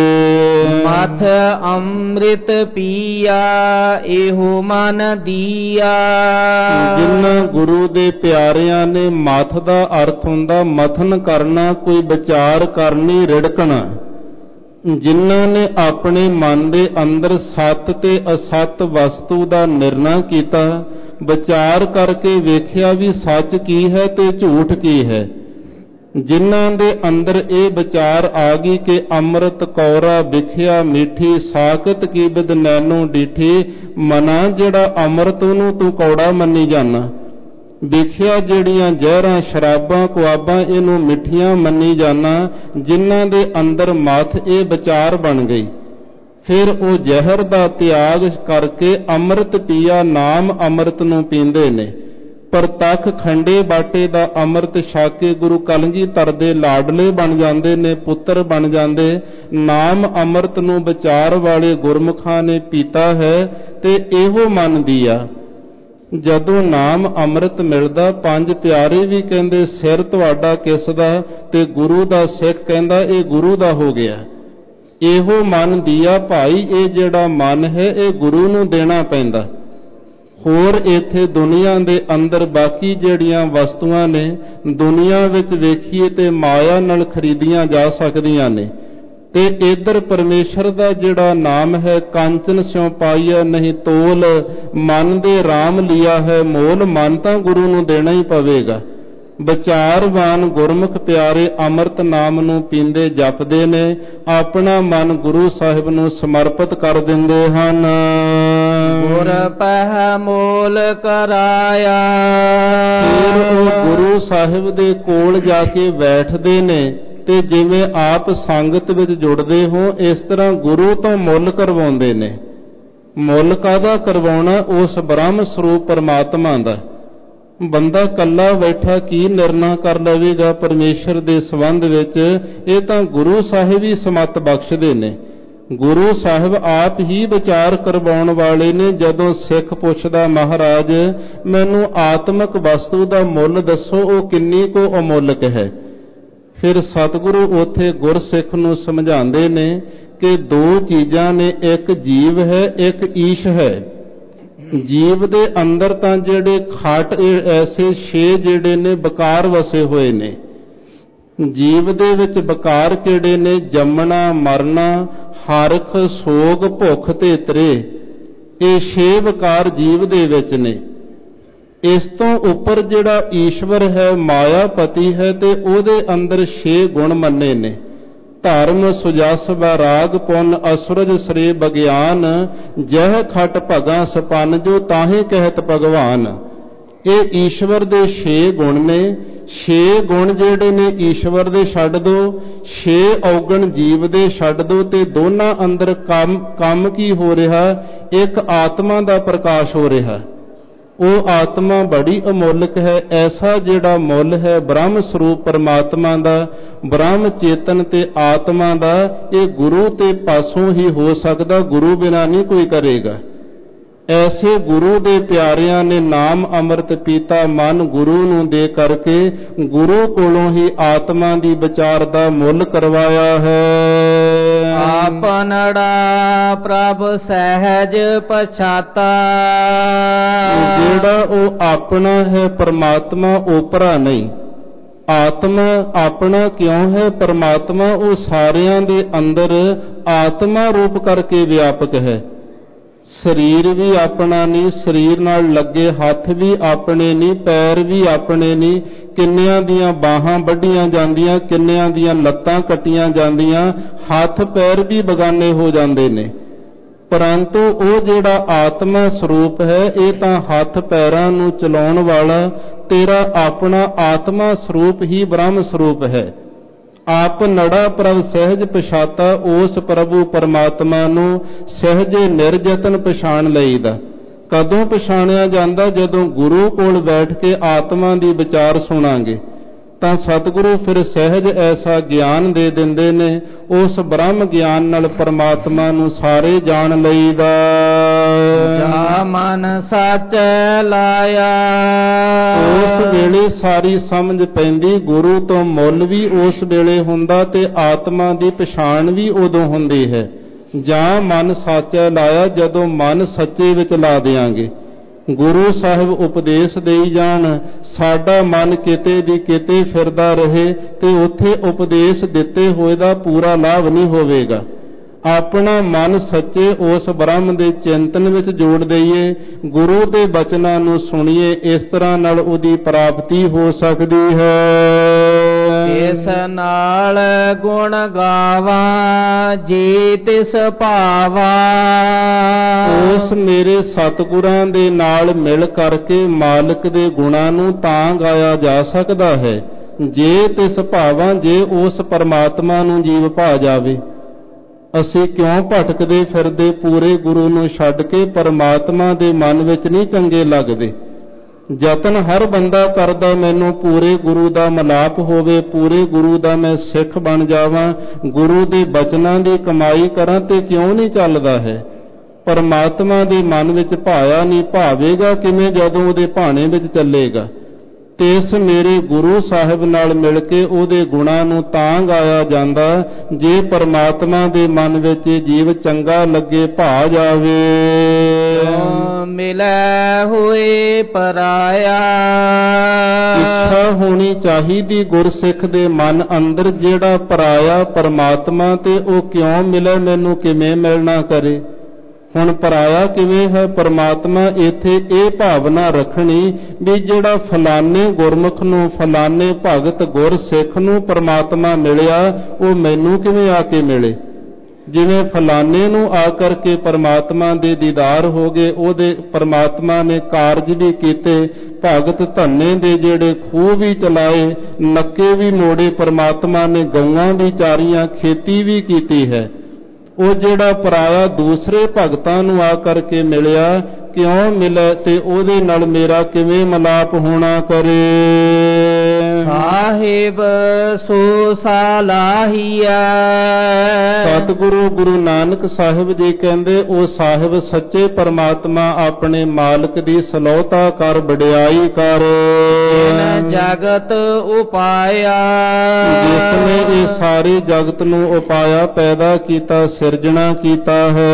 ਮਥ ਅੰਮ੍ਰਿਤ ਪੀਆ ਇਹੋ ਮਨ ਦੀਆ, ਜਿਨ੍ਹਾਂ ਗੁਰੂ ਦੇ ਪਿਆਰਿਆਂ ਨੇ, ਮਥ ਦਾ ਅਰਥ ਹੁੰਦਾ ਮਥਨ ਕਰਨਾ, ਕੋਈ ਵਿਚਾਰ ਕਰਨੀ, ਰਿੜਕਣਾ। ਜਿਨ੍ਹਾਂ ਨੇ ਆਪਣੇ ਮਨ ਦੇ ਅੰਦਰ ਸੱਤ ਤੇ ਅਸੱਤ ਵਸਤੂ ਦਾ ਨਿਰਣਾ ਕੀਤਾ, ਵਿਚਾਰ ਕਰਕੇ ਵੇਖਿਆ ਵੀ ਸੱਚ ਕੀ ਹੈ ਤੇ ਝੂਠ ਕੀ ਹੈ। ਜਿਨ੍ਹਾਂ ਦੇ ਅੰਦਰ ਇਹ ਵਿਚਾਰ ਆ ਗਈ ਕਿ ਅੰਮ੍ਰਿਤ ਕੌਰਾ ਵਿਖਿਆ ਮਿੱਠੀ, ਸਾਕਤ ਕੀ ਬਿਦ ਨੈਨੋ ਡੀਠੀ, ਮਨਾ ਜਿਹੜਾ ਅੰਮ੍ਰਿਤ ਉਹਨੂੰ ਤੂੰ ਕੌੜਾ ਮੰਨੀ ਜਾਨਾ, ਵੇਖਿਆ ਜਿਹੜੀਆਂ ਜ਼ਹਿਰਾਂ ਸ਼ਰਾਬਾਂ ਕੁਆਬਾਂ ਇਹਨੂੰ ਮਿੱਠੀਆਂ ਮੰਨੀ ਜਾਨਾ। ਜਿਨ੍ਹਾਂ ਦੇ ਅੰਦਰ ਮੱਥ ਇਹ ਵਿਚਾਰ ਬਣ ਗਈ, ਫਿਰ ਉਹ ਜ਼ਹਿਰ ਦਾ ਤਿਆਗ ਕਰਕੇ ਅੰਮ੍ਰਿਤ ਪੀਆ, ਨਾਮ ਅੰਮ੍ਰਿਤ ਨੂੰ ਪੀਂਦੇ ਨੇ। ਪ੍ਰਤੱਖ ਖੰਡੇ ਬਾਟੇ ਦਾ ਅੰਮ੍ਰਿਤ ਛਕ ਕੇ ਗੁਰੂ ਕਲਗੀਧਰ ਦੇ ਲਾਡਲੇ ਬਣ ਜਾਂਦੇ ਨੇ, ਪੁੱਤਰ ਬਣ ਜਾਂਦੇ। ਨਾਮ ਅੰਮ੍ਰਿਤ ਨੂੰ ਵਿਚਾਰ ਵਾਲੇ ਗੁਰਮੁਖਾਂ ਨੇ ਪੀਤਾ ਹੈ ਤੇ ਇਹੋ ਮਨ ਦੀਆ। ਜਦੋਂ ਨਾਮ ਅੰਮ੍ਰਿਤ ਮਿਲਦਾ, ਪੰਜ ਪਿਆਰੇ ਵੀ ਕਹਿੰਦੇ ਸਿਰ ਤੁਹਾਡਾ ਕਿਸ ਦਾ, ਤੇ ਗੁਰੂ ਦਾ ਸਿੱਖ ਕਹਿੰਦਾ ਇਹ ਗੁਰੂ ਦਾ ਹੋ ਗਿਆ। ਇਹੋ ਮਨ ਦੀਆ ਭਾਈ, ਇਹ ਜਿਹੜਾ ਮਨ ਹੈ ਇਹ ਗੁਰੂ ਨੂੰ ਦੇਣਾ ਪੈਂਦਾ। ਹੋਰ ਇੱਥੇ ਦੁਨੀਆ ਦੇ ਅੰਦਰ ਬਾਕੀ ਜਿਹੜੀਆਂ ਵਸਤੂਆਂ ਨੇ, ਦੁਨੀਆ ਵਿੱਚ ਵੇਖੀਏ ਤੇ ਮਾਇਆ ਨਾਲ ਖਰੀਦੀਆਂ ਜਾ ਸਕਦੀਆਂ ਨੇ, ਤੇ ਇਧਰ ਪਰਮੇਸ਼ਰ ਦਾ ਜਿਹੜਾ ਨਾਮ ਹੈ, ਕਾਂਚਨ ਸਿਉ ਪਾਈਐ ਨਹੀਂ ਤੋਲ, ਮਨ ਦੇ RAM ਲਿਆ ਹੈ ਮੋਲ, ਮਨ ਤਾਂ ਗੁਰੂ ਨੂੰ ਦੇਣਾ ਹੀ ਪਵੇਗਾ। ਵਿਚਾਰਵਾਨ ਗੁਰਮੁਖ ਪਿਆਰੇ ਅੰਮ੍ਰਿਤ ਨਾਮ ਨੂੰ ਪੀਂਦੇ ਜਪਦੇ ਨੇ, ਆਪਣਾ ਮਨ ਗੁਰੂ ਸਾਹਿਬ ਨੂੰ ਸਮਰਪਿਤ ਕਰ ਦਿੰਦੇ ਹਨ। ਗੁਰ ਪਹਿ ਮੋਲ ਕਰਾਇਆ, ਫਿਰ ਉਹ ਗੁਰੂ ਸਾਹਿਬ ਦੇ ਕੋਲ ਜਾ ਕੇ ਬੈਠਦੇ ਨੇ, ਤੇ ਜਿਵੇਂ ਆਪ ਸੰਗਤ ਵਿੱਚ ਜੁੜਦੇ ਹੋ, ਇਸ ਤਰ੍ਹਾਂ ਗੁਰੂ ਤੋਂ ਮੁੱਲ ਕਰਵਾਉਂਦੇ ਨੇ। ਮੁੱਲ ਕਾਹਦਾ ਕਰਵਾਉਣਾ? ਉਸ ਬ੍ਰਹਮ ਸਰੂਪ ਪਰਮਾਤਮਾ ਦਾ। ਬੰਦਾ ਕੱਲਾ ਬੈਠਾ ਕੀ ਨਿਰਣਾ ਕਰ ਲਵੇਗਾ ਪਰਮੇਸ਼ਰ ਦੇ ਸੰਬੰਧ ਵਿੱਚ? ਇਹ ਤਾਂ ਗੁਰੂ ਸਾਹਿਬ ਹੀ ਸਮੱਤ ਬਖਸ਼ਦੇ ਨੇ। ਗੁਰੂ ਸਾਹਿਬ ਆਪ ਹੀ ਵਿਚਾਰ ਕਰਵਾਉਣ ਵਾਲੇ ਨੇ। ਜਦੋਂ ਸਿੱਖ ਪੁੱਛਦਾ ਮਹਾਰਾਜ ਮੈਨੂੰ ਆਤਮਿਕ ਵਸਤੂ ਦਾ ਮੁੱਲ ਦੱਸੋ, ਉਹ ਕਿੰਨੀ ਕੋ ਅਮੁੱਲਕ ਹੈ, ਫਿਰ ਸਤਿਗੁਰੂ ਉੱਥੇ ਗੁਰਸਿੱਖ ਨੂੰ ਸਮਝਾਉਂਦੇ ਨੇ ਕਿ ਦੋ ਚੀਜ਼ਾਂ ਨੇ, ਇੱਕ ਜੀਵ ਹੈ, ਇੱਕ ਈਸ਼ ਹੈ। ਜੀਵ ਦੇ ਅੰਦਰ ਤਾਂ ਜਿਹੜੇ ਖਾਟ ਐਸੇ 6 ਜਿਹੜੇ ਨੇ ਬਕਾਰ ਵਸੇ ਹੋਏ ਨੇ। ਜੀਵ ਦੇ ਵਿੱਚ ਬਕਾਰ ਕਿਹੜੇ ਨੇ? ਜੰਮਣਾ, ਮਰਨਾ, ਹਰਖ, ਸੋਗ, ਭੁੱਖ ਤੇ ਤ੍ਰੇ। ਇਹ 6 ਬਕਾਰ ਜੀਵ ਦੇ ਵਿੱਚ ਨੇ। ਇਸ ਤੋਂ ਉੱਪਰ ਜਿਹੜਾ ਈਸ਼ਵਰ ਹੈ, ਮਾਇਆਪਤੀ ਹੈ, ਤੇ ਉਹਦੇ ਅੰਦਰ 6 ਗੁਣ ਮੰਨੇ ਨੇ। ਧਰਮ, ਸੁਜਸ, ਵੈਰਾਗ, ਪੁੰਨ, ਅਸੁਰਜ, ਸ੍ਰੇ, ਬਗਿਆਨ, ਜਹ ਖਟ ਭਗਾ ਸਪਨ, ਜੋ ਤਾਹੇ ਕਹਿਤ ਭਗਵਾਨ। ਇਹ ਈਸ਼ਵਰ ਦੇ 6 ਗੁਣ ਨੇ। 6 ਗੁਣ ਜਿਹੜੇ ਨੇ ਈਸ਼ਵਰ ਦੇ ਛੱਡ ਦੋ, 6 ਔਗਣ ਜੀਵ ਦੇ ਛੱਡ ਦੋ, ਤੇ ਦੋਨਾਂ ਅੰਦਰ ਕੰਮ ਕੀ ਹੋ ਰਿਹਾ? ਇੱਕ ਆਤਮਾ ਦਾ ਪ੍ਰਕਾਸ਼ ਹੋ ਰਿਹਾ। ਉਹ ਆਤਮਾ ਬੜੀ ਅਮੋਲਕ ਹੈ। ਐਸਾ ਜਿਹੜਾ ਮੁੱਲ ਹੈ ਬ੍ਰਹਮ ਸਰੂਪ ਪਰਮਾਤਮਾ ਦਾ, ਬ੍ਰਹਮ ਚੇਤਨ ਤੇ ਆਤਮਾ ਦਾ, ਇਹ ਗੁਰੂ ਤੇ ਪਾਸੋਂ ਹੀ ਹੋ ਸਕਦਾ, ਗੁਰੂ ਬਿਨਾਂ ਨਹੀਂ ਕੋਈ ਕਰੇਗਾ। ਐਸੇ ਗੁਰੂ ਦੇ ਪਿਆਰਿਆਂ ਨੇ ਨਾਮ ਅੰਮ੍ਰਿਤ ਪੀਤਾ, ਮਨ ਗੁਰੂ ਨੂੰ ਦੇ ਕਰਕੇ ਗੁਰੂ ਕੋਲੋਂ ਹੀ ਆਤਮਾ ਦੀ ਵਿਚਾਰ ਦਾ ਮੁੱਲ ਕਰਵਾਇਆ ਹੈ। ਆਪਨੜਾ ਪ੍ਰਭ ਸਹਿਜ ਪਛਾਤਾ, ਜਿਹੜਾ ਉਹ ਆਪਣਾ ਹੈ ਪਰਮਾਤਮਾ, ਓਪਰਾ ਨਹੀਂ। ਆਤਮਾ ਆਪਣਾ ਕਿਉਂ ਹੈ? ਪਰਮਾਤਮਾ ਉਹ ਸਾਰਿਆਂ ਦੇ ਅੰਦਰ ਆਤਮਾ ਰੂਪ ਕਰਕੇ ਵਿਆਪਕ ਹੈ। ਸਰੀਰ ਵੀ ਆਪਣਾ ਨਹੀਂ, ਸਰੀਰ ਨਾਲ ਲੱਗੇ ਹੱਥ ਵੀ ਆਪਣੇ ਨਹੀਂ, ਪੈਰ ਵੀ ਆਪਣੇ ਨਹੀਂ। ਕਿੰਨਿਆਂ ਦੀਆਂ ਬਾਹਾਂ ਵੱਢੀਆਂ ਜਾਂਦੀਆਂ, ਕਿੰਨਿਆਂ ਦੀਆਂ ਲੱਤਾਂ ਕੱਟੀਆਂ ਜਾਂਦੀਆਂ, ਹੱਥ ਪੈਰ ਵੀ ਬਗਾਨੇ ਹੋ ਜਾਂਦੇ ਨੇ। ਪਰੰਤੂ ਉਹ ਜਿਹੜਾ ਆਤਮਾ ਸਰੂਪ ਹੈ, ਇਹ ਤਾਂ ਹੱਥ ਪੈਰਾਂ ਨੂੰ ਚਲਾਉਣ ਵਾਲਾ ਤੇਰਾ ਆਪਣਾ ਆਤਮਾ ਸਰੂਪ ਹੀ ਬ੍ਰਹਮ ਸਰੂਪ ਹੈ। ਆਪ ਨੜਾ ਪ੍ਰਭ ਸਹਿਜ ਪਛਾਤਾ, ਉਸ ਪ੍ਰਭੂ ਪਰਮਾਤਮਾ ਨੂੰ ਸਹਿਜੇ ਨਿਰਜਤਨ ਪਛਾਣ ਲਈਦਾ। ਕਦੋਂ ਪਛਾਣਿਆ ਜਾਂਦਾ? ਜਦੋਂ ਗੁਰੂ ਕੋਲ ਬੈਠ ਕੇ ਆਤਮਾ ਦੀ ਵਿਚਾਰ ਸੁਣਾਂਗੇ ਤਾਂ ਸਤਿਗੁਰੂ ਫਿਰ ਸਹਿਜ ਐਸਾ ਗਿਆਨ ਦੇ ਦਿੰਦੇ ਨੇ, ਉਸ ਬ੍ਰਹਮ ਗਿਆਨ ਨਾਲ ਪਰਮਾਤਮਾ ਨੂੰ ਸਾਰੇ ਜਾਣ ਲਈਦਾ। ਜਾ ਮਨ ਸੱਚ ਲਾਇਆ, ਉਸ ਵੇਲੇ ਸਾਰੀ ਸਮਝ ਪੈਂਦੀ। ਗੁਰੂ ਤੋਂ ਮੁੱਲ ਵੀ ਉਸ ਵੇਲੇ ਹੁੰਦਾ ਤੇ ਆਤਮਾ ਦੀ ਪਛਾਣ ਵੀ ਉਦੋਂ ਹੁੰਦੀ ਹੈ। ਜਾਂ ਮਨ ਸੱਚ ਲਾਇਆ, ਜਦੋਂ ਮਨ ਸੱਚੇ ਵਿੱਚ ਲਾ ਦਿਆਂਗੇ। ਗੁਰੂ ਸਾਹਿਬ ਉਪਦੇਸ਼ ਦੇਈ ਜਾਣ, ਸਾਡਾ ਮਨ ਕਿਤੇ ਦੀ ਕਿਤੇ ਫਿਰਦਾ ਰਹੇ ਤੇ ਉੱਥੇ ਉਪਦੇਸ਼ ਦਿੱਤੇ ਹੋਏ ਦਾ ਪੂਰਾ ਲਾਭ ਨਹੀਂ ਹੋਵੇਗਾ। ਆਪਣਾ ਮਨ ਸੱਚੇ ਉਸ ਬ੍ਰਹਮ ਦੇ ਚਿੰਤਨ ਵਿੱਚ ਜੋੜ ਦਈਏ, ਗੁਰੂ ਦੇ ਬਚਨਾਂ ਨੂੰ ਸੁਣੀਏ, ਇਸ ਤਰ੍ਹਾਂ ਨਾਲ ਉਹਦੀ ਪ੍ਰਾਪਤੀ ਹੋ ਸਕਦੀ ਹੈ। ਇਸ ਨਾਲ ਗੁਣ ਗਾਵਾਂ ਜੀ ਤਿਸ ਭਾਵਾ, ਉਸ ਮੇਰੇ ਸਤਿਗੁਰਾਂ ਦੇ ਨਾਲ ਮਿਲ ਕਰਕੇ ਮਾਲਕ ਦੇ ਗੁਣਾਂ ਨੂੰ ਤਾਂ ਗਾਇਆ ਜਾ ਸਕਦਾ ਹੈ ਜੇ ਤਿਸ ਭਾਵਾਂ, ਜੇ ਉਸ ਪਰਮਾਤਮਾ ਨੂੰ ਜੀਵ ਭਾ ਜਾਵੇ। ਅਸੀਂ ਕਿਉਂ ਭਟਕਦੇ ਫਿਰਦੇ, ਪੂਰੇ ਗੁਰੂ ਨੂੰ ਛੱਡ ਕੇ ਪਰਮਾਤਮਾ ਦੇ ਮਨ ਵਿੱਚ ਨਹੀਂ ਚੰਗੇ ਲੱਗਦੇ। ਯਤਨ ਹਰ ਬੰਦਾ ਕਰਦਾ ਮੈਨੂੰ ਪੂਰੇ ਗੁਰੂ ਦਾ ਮਿਲਾਪ ਹੋਵੇ, ਪੂਰੇ ਗੁਰੂ ਦਾ ਮੈਂ ਸਿੱਖ ਬਣ ਜਾਵਾਂ, ਗੁਰੂ ਦੇ ਬਚਨਾਂ ਦੀ ਕਮਾਈ ਕਰਾਂ, ਤੇ ਕਿਉਂ ਨਹੀਂ ਚੱਲਦਾ ਹੈ। ਪਰਮਾਤਮਾ ਦੇ ਮਨ ਵਿੱਚ ਭਾਇਆ ਨਹੀਂ, ਭਾਵੇਗਾ ਕਿਵੇਂ ਜਦੋਂ ਉਹਦੇ ਭਾਣੇ ਵਿੱਚ ਚੱਲੇਗਾ। ਤੇ ਇਸ ਮੇਰੇ ਗੁਰੂ ਸਾਹਿਬ ਨਾਲ ਮਿਲ ਕੇ ਉਹਦੇ ਗੁਣਾਂ ਨੂੰ ਤਾਂ ਗਾਇਆ ਜਾਂਦਾ ਜੇ ਪਰਮਾਤਮਾ ਦੇ ਮਨ ਵਿੱਚ ਜੀਵ ਚੰਗਾ ਲੱਗੇ ਭਾ ਜਾਵੇ। ਮਿਲੈ ਹੋਏ ਪਰਾਇਆ, ਇੱਛਾ ਹੋਣੀ ਚਾਹੀਦੀ ਗੁਰਸਿੱਖ ਦੇ ਮਨ ਅੰਦਰ, ਜਿਹੜਾ ਪਰਾਇਆ ਪਰਮਾਤਮਾ ਤੇ ਉਹ ਕਿਉਂ ਮਿਲੇ, ਮੈਨੂੰ ਕਿਵੇਂ ਮਿਲਣਾ ਕਰੇ। ਹੁਣ ਪਰਾਇਆ ਕਿਵੇਂ ਹੈ ਪਰਮਾਤਮਾ, ਇੱਥੇ ਇਹ ਭਾਵਨਾ ਰੱਖਣੀ ਵੀ ਜਿਹੜਾ ਫਲਾਣੇ ਗੁਰਮੁਖ ਨੂੰ, ਫਲਾਣੇ ਭਗਤ ਗੁਰਸਿੱਖ ਨੂੰ ਪਰਮਾਤਮਾ ਮਿਲਿਆ, ਉਹ ਮੈਨੂੰ ਕਿਵੇਂ ਆ ਕੇ ਮਿਲੇ। ਜਿਵੇਂ ਫਲਾਣੇ ਨੂੰ ਆ ਕਰਕੇ ਪਰਮਾਤਮਾ ਦੇ ਦੀਦਾਰ ਹੋ ਗਏ, ਉਹਦੇ ਪਰਮਾਤਮਾ ਨੇ ਕਾਰਜ ਵੀ ਕੀਤੇ, ਭਗਤ ਧੰਨੇ ਦੇ ਜਿਹੜੇ ਖੂਹ ਵੀ ਚਲਾਏ, ਨੱਕੇ ਵੀ ਮੋੜੇ, ਪਰਮਾਤਮਾ ਨੇ ਗਊਆਂ ਵੀ ਚਾਰੀਆਂ, ਖੇਤੀ ਵੀ ਕੀਤੀ ਹੈ। ਉਹ ਜਿਹੜਾ ਪਰਾਇਆ ਦੂਸਰੇ ਭਗਤਾਂ ਨੂੰ ਆ ਕਰਕੇ ਮਿਲਿਆ, ਕਿਉਂ ਮਿਲੇ ਤੇ ਉਹਦੇ ਨਾਲ ਮੇਰਾ ਕਿਵੇਂ ਮਿਲਾਪ ਹੋਣਾ ਕਰੇ। ਸਾਹਿਬ ਸੋ ਸਾਲਾਹੀਆ, ਸਤਿਗੁਰੂ ਗੁਰੂ ਨਾਨਕ ਸਾਹਿਬ ਜੀ ਕਹਿੰਦੇ ਉਹ ਸਾਹਿਬ ਸੱਚੇ ਪਰਮਾਤਮਾ ਆਪਣੇ ਮਾਲਕ ਦੀ ਸਲੋਤਾ ਕਰ, ਵਡਿਆਈ ਕਰ। ਜਗਤ ਉਪਾਇਆ, ਜਿਸਨੇ ਇਹ ਸਾਰੇ ਜਗਤ ਨੂੰ ਉਪਾਇਆ, ਪੈਦਾ ਕੀਤਾ, ਸਿਰਜਣਾ ਕੀਤਾ ਹੈ।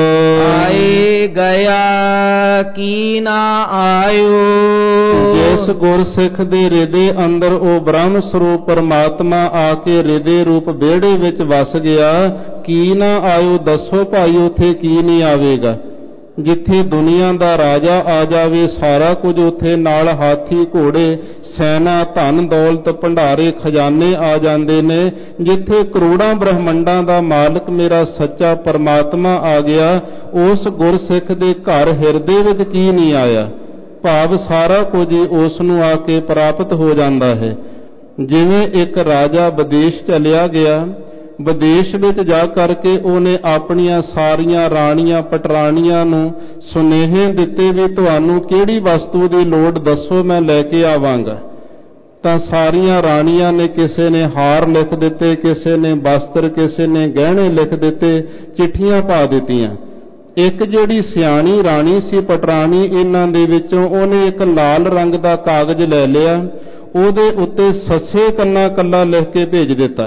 ਆਏ ਗਿਆ ਕੀ ਨਾ ਆਇਓ, ਜਿਸ ਗੁਰਸਿੱਖ ਦੇ ਹਿਰਦੇ ਅੰਦਰ ਉਹ ਬ੍ਰਹਮ ਸਰੂਪ ਪਰਮਾਤਮਾ ਆ ਕੇ ਹਿਰਦੇ ਰੂਪ ਵਿਹੜੇ ਵਿੱਚ ਵਸ ਗਿਆ, ਕੀ ਨਾ ਆਇਓ। ਦੱਸੋ ਭਾਈ ਉੱਥੇ ਕੀ ਨਹੀਂ ਆਵੇਗਾ। ਜਿੱਥੇ ਦੁਨੀਆ ਦਾ ਰਾਜਾ ਆ ਜਾਵੇ, ਸਾਰਾ ਕੁਝ ਉੱਥੇ ਨਾਲ, ਹਾਥੀ ਘੋੜੇ ਸੈਨਾ ਧਨ ਦੌਲਤ ਭੰਡਾਰੇ ਖਜ਼ਾਨੇ ਆ ਜਾਂਦੇ ਨੇ। ਜਿੱਥੇ ਕਰੋੜਾਂ ਬ੍ਰਹਮੰਡਾਂ ਦਾ ਮਾਲਕ ਮੇਰਾ ਸੱਚਾ ਪਰਮਾਤਮਾ ਆ ਗਿਆ, ਉਸ ਗੁਰਸਿੱਖ ਦੇ ਘਰ ਹਿਰਦੇ ਵਿੱਚ ਕੀ ਨਹੀਂ ਆਇਆ। ਭਾਵ ਸਾਰਾ ਕੁਝ ਹੀ ਉਸ ਨੂੰ ਆ ਕੇ ਪ੍ਰਾਪਤ ਹੋ ਜਾਂਦਾ ਹੈ। ਜਿਵੇਂ ਇੱਕ ਰਾਜਾ ਵਿਦੇਸ਼ ਚਲਿਆ ਗਿਆ, ਵਿਦੇਸ਼ ਵਿੱਚ ਜਾ ਕਰਕੇ ਉਹਨੇ ਆਪਣੀਆਂ ਸਾਰੀਆਂ ਰਾਣੀਆਂ ਪਟਰਾਣੀਆਂ ਨੂੰ ਸੁਨੇਹੇ ਦਿੱਤੇ ਵੀ ਤੁਹਾਨੂੰ ਕਿਹੜੀ ਵਸਤੂ ਦੀ ਲੋੜ ਦੱਸੋ, ਮੈਂ ਲੈ ਕੇ ਆਵਾਂਗਾ। ਤਾਂ ਸਾਰੀਆਂ ਰਾਣੀਆਂ ਨੇ, ਕਿਸੇ ਨੇ ਹਾਰ ਲਿਖ ਦਿੱਤੇ, ਕਿਸੇ ਨੇ ਵਸਤਰ, ਕਿਸੇ ਨੇ ਗਹਿਣੇ ਲਿਖ ਦਿੱਤੇ, ਚਿੱਠੀਆਂ ਪਾ ਦਿੱਤੀਆਂ। ਇੱਕ ਜਿਹੜੀ ਸਿਆਣੀ ਰਾਣੀ ਸੀ ਪਟਰਾਣੀ ਇਹਨਾਂ ਦੇ ਵਿੱਚੋਂ, ਉਹਨੇ ਇੱਕ ਲਾਲ ਰੰਗ ਦਾ ਕਾਗਜ਼ ਲੈ ਲਿਆ, ਉਹਦੇ ਉੱਤੇ ਸੱਸੇ ਕੰਨਾ ਕੱਲਾ ਲਿਖ ਕੇ ਭੇਜ ਦਿੱਤਾ।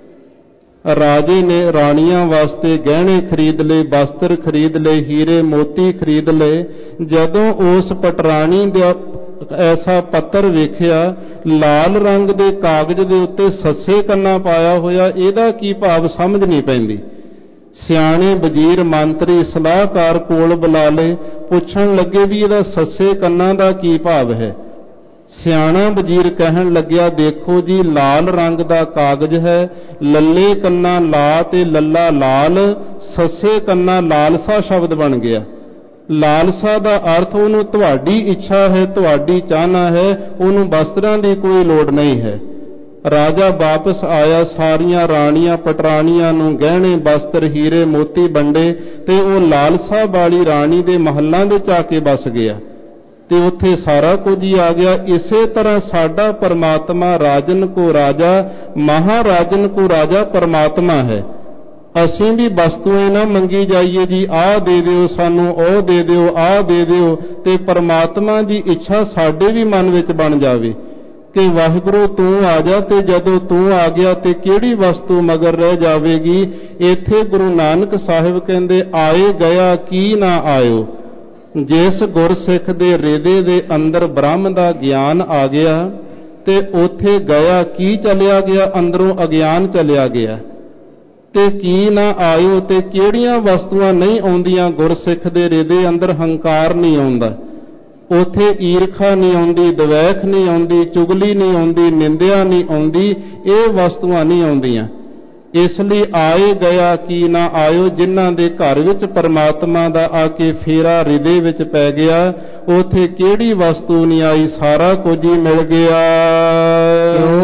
ਰਾਜੇ ਨੇ ਰਾਣੀਆਂ ਵਾਸਤੇ ਗਹਿਣੇ ਖਰੀਦ ਲਏ, ਵਸਤਰ ਖਰੀਦ ਲਏ, ਹੀਰੇ ਮੋਤੀ ਖਰੀਦ ਲਏ। ਜਦੋਂ ਉਸ ਪਟਰਾਣੀ ਦਾ ਐਸਾ ਪੱਤਰ ਵੇਖਿਆ, ਲਾਲ ਰੰਗ ਦੇ ਕਾਗਜ਼ ਦੇ ਉੱਤੇ ਸੱਸੇ ਕੰਨਾ ਪਾਇਆ ਹੋਇਆ, ਇਹਦਾ ਕੀ ਭਾਵ ਸਮਝ ਨਹੀਂ ਪੈਂਦੀ। ਸਿਆਣੇ ਵਜ਼ੀਰ ਮੰਤਰੀ ਸਲਾਹਕਾਰ ਕੋਲ ਬੁਲਾ ਲਏ, ਪੁੱਛਣ ਲੱਗੇ ਵੀ ਇਹਦਾ ਸੱਸੇ ਕੰਨਾਂ ਦਾ ਕੀ ਭਾਵ ਹੈ। ਸਿਆਣਾ ਵਜ਼ੀਰ ਕਹਿਣ ਲੱਗਿਆ, ਦੇਖੋ ਜੀ ਲਾਲ ਰੰਗ ਦਾ ਕਾਗਜ਼ ਹੈ, ਲੱਲੇ ਕੰਨਾ ਲਾ ਤੇ ਲੱਲਾ ਲਾਲ, ਸੱਸੇ ਕੰਨਾ ਲਾਲਸਾ ਸ਼ਬਦ ਬਣ ਗਿਆ। ਲਾਲਸਾ ਦਾ ਅਰਥ ਉਹਨੂੰ ਤੁਹਾਡੀ ਇੱਛਾ ਹੈ, ਤੁਹਾਡੀ ਚਾਹਨਾ ਹੈ, ਉਹਨੂੰ ਵਸਤਰਾਂ ਦੀ ਕੋਈ ਲੋੜ ਨਹੀਂ ਹੈ। ਰਾਜਾ ਵਾਪਸ ਆਇਆ, ਸਾਰੀਆਂ ਰਾਣੀਆਂ ਪਟਰਾਣੀਆਂ ਨੂੰ ਗਹਿਣੇ ਵਸਤਰ ਹੀਰੇ ਮੋਤੀ ਵੰਡੇ ਤੇ ਉਹ ਲਾਲਸਾ ਵਾਲੀ ਰਾਣੀ ਦੇ ਮਹੱਲਾਂ ਵਿੱਚ ਆ ਕੇ ਬਸ ਗਿਆ ਤੇ ਉੱਥੇ ਸਾਰਾ ਕੁਝ ਹੀ ਆ ਗਿਆ। ਇਸੇ ਤਰ੍ਹਾਂ ਸਾਡਾ ਪਰਮਾਤਮਾ ਰਾਜਨ ਕੋ ਰਾਜਾ, ਮਹਾਰਾਜਨ ਕੋ ਰਾਜਾ ਪਰਮਾਤਮਾ ਹੈ। ਅਸੀਂ ਵੀ ਵਸਤੂਆਂ ਨਾ ਮੰਗੀ ਜਾਈਏ ਜੀ, ਆਹ ਦੇ ਦਿਓ ਸਾਨੂੰ, ਉਹ ਦੇ ਦਿਓ, ਆਹ ਦੇ ਦਿਓ, ਤੇ ਪਰਮਾਤਮਾ ਦੀ ਇੱਛਾ ਸਾਡੇ ਵੀ ਮਨ ਵਿੱਚ ਬਣ ਜਾਵੇ ਕਿ ਵਾਹਿਗੁਰੂ ਤੂੰ ਆ ਜਾ, ਤੇ ਜਦੋਂ ਤੂੰ ਆ ਗਿਆ ਤੇ ਕਿਹੜੀ ਵਸਤੂ ਮਗਰ ਰਹਿ ਜਾਵੇਗੀ। ਇੱਥੇ ਗੁਰੂ ਨਾਨਕ ਸਾਹਿਬ ਕਹਿੰਦੇ ਆਏ ਗਿਆ ਕੀ ਨਾ ਆਇਓ। ਜਿਸ ਗੁਰਸਿੱਖ ਦੇ ਹਿਰਦੇ ਦੇ ਅੰਦਰ ਬ੍ਰਹਮ ਦਾ ਗਿਆਨ ਆ ਗਿਆ ਤੇ ਉੱਥੇ ਗਿਆ ਕੀ ਚਲਿਆ ਗਿਆ, ਅੰਦਰੋਂ ਅਗਿਆਨ ਚਲਿਆ ਗਿਆ। ਤੇ ਕੀ ਨਾ ਆਇਓ, ਤੇ ਕਿਹੜੀਆਂ ਵਸਤੂਆਂ ਨਹੀਂ ਆਉਂਦੀਆਂ ਗੁਰਸਿੱਖ ਦੇ ਹਿਰਦੇ ਅੰਦਰ। ਹੰਕਾਰ ਨਹੀਂ ਆਉਂਦਾ ਉੱਥੇ, ਈਰਖਾ ਨਹੀਂ ਆਉਂਦੀ, ਦਵੈਖ ਨਹੀਂ ਆਉਂਦੀ, ਚੁਗਲੀ ਨਹੀਂ ਆਉਂਦੀ, ਨਿੰਦਿਆ ਨਹੀਂ ਆਉਂਦੀ, ਇਹ ਵਸਤੂਆਂ ਨਹੀਂ ਆਉਂਦੀਆਂ। ਇਸ ਲਈ ਆਏ ਗਿਆ ਕੀ ਨਾ ਆਇਓ। ਜਿਨ੍ਹਾਂ ਦੇ ਘਰ ਵਿੱਚ ਪਰਮਾਤਮਾ ਦਾ ਆ ਕੇ ਫੇਰਾ ਹਿਰਦੇ ਵਿੱਚ ਪੈ ਗਿਆ, ਉਥੇ ਕਿਹੜੀ ਵਸਤੂ ਨਹੀਂ ਆਈ, ਸਾਰਾ ਕੁਝ ਹੀ ਮਿਲ ਗਿਆ। ਜੋ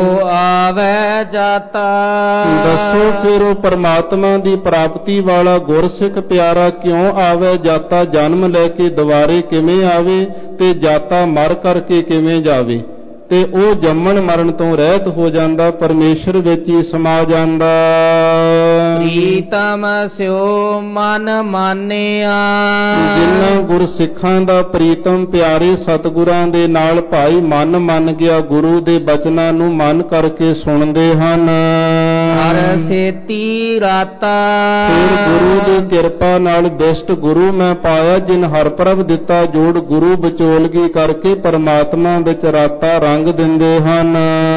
ਪਾਵੈ ਜਾਤਾ। ਦੱਸੋ ਫਿਰ ਉਹ ਪਰਮਾਤਮਾ ਦੀ ਪ੍ਰਾਪਤੀ ਵਾਲਾ ਗੁਰਸਿੱਖ ਪਿਆਰਾ ਕਿਉਂ ਆਵੇ ਜਾਤਾ? ਜਨਮ ਲੈ ਕੇ ਦੁਬਾਰੇ ਕਿਵੇਂ ਆਵੇ ਤੇ ਜਾਤਾ ਮਰ ਕਰਕੇ ਕਿਵੇਂ ਜਾਵੇ? ਤੇ ਉਹ ਜੰਮਣ ਮਰਨ ਤੋਂ ਰਹਿਤ ਹੋ ਜਾਂਦਾ, ਪਰਮੇਸ਼ਰ ਵਿੱਚ ਹੀ ਸਮਾ ਜਾਂਦਾ। ਪ੍ਰੀਤਮ ਸਿਓ ਮਨ ਮਾਨਿਆ। ਜਿਨ੍ਹਾਂ ਗੁਰਸਿੱਖਾਂ ਦਾ ਪ੍ਰੀਤਮ ਪਿਆਰੇ ਸਤਿਗੁਰਾਂ ਦੇ ਨਾਲ ਭਾਈ ਮਨ ਮੰਨ ਗਿਆ, ਗੁਰੂ ਦੇ ਬਚਨਾਂ ਨੂੰ ਮਨ ਕਰਕੇ ਸੁਣਦੇ ਹਨ। ਹਰ ਸੇਤੀ ਰਾਤਾ। ਫਿਰ ਗੁਰੂ ਦੀ ਕਿਰਪਾ ਨਾਲ ਦਿਸ਼ਟ ਗੁਰੂ ਮੈਂ ਪਾਇਆ, ਜਿਨ ਹਰ ਪ੍ਰਭ ਦਿੱਤਾ ਜੋੜ, ਗੁਰੂ ਵਿਚੋਲਗੀ ਕਰਕੇ ਪਰਮਾਤਮਾ ਵਿੱਚ ਰਾਤਾ ਰੰਗ ਦਿੰਦੇ ਹਨ।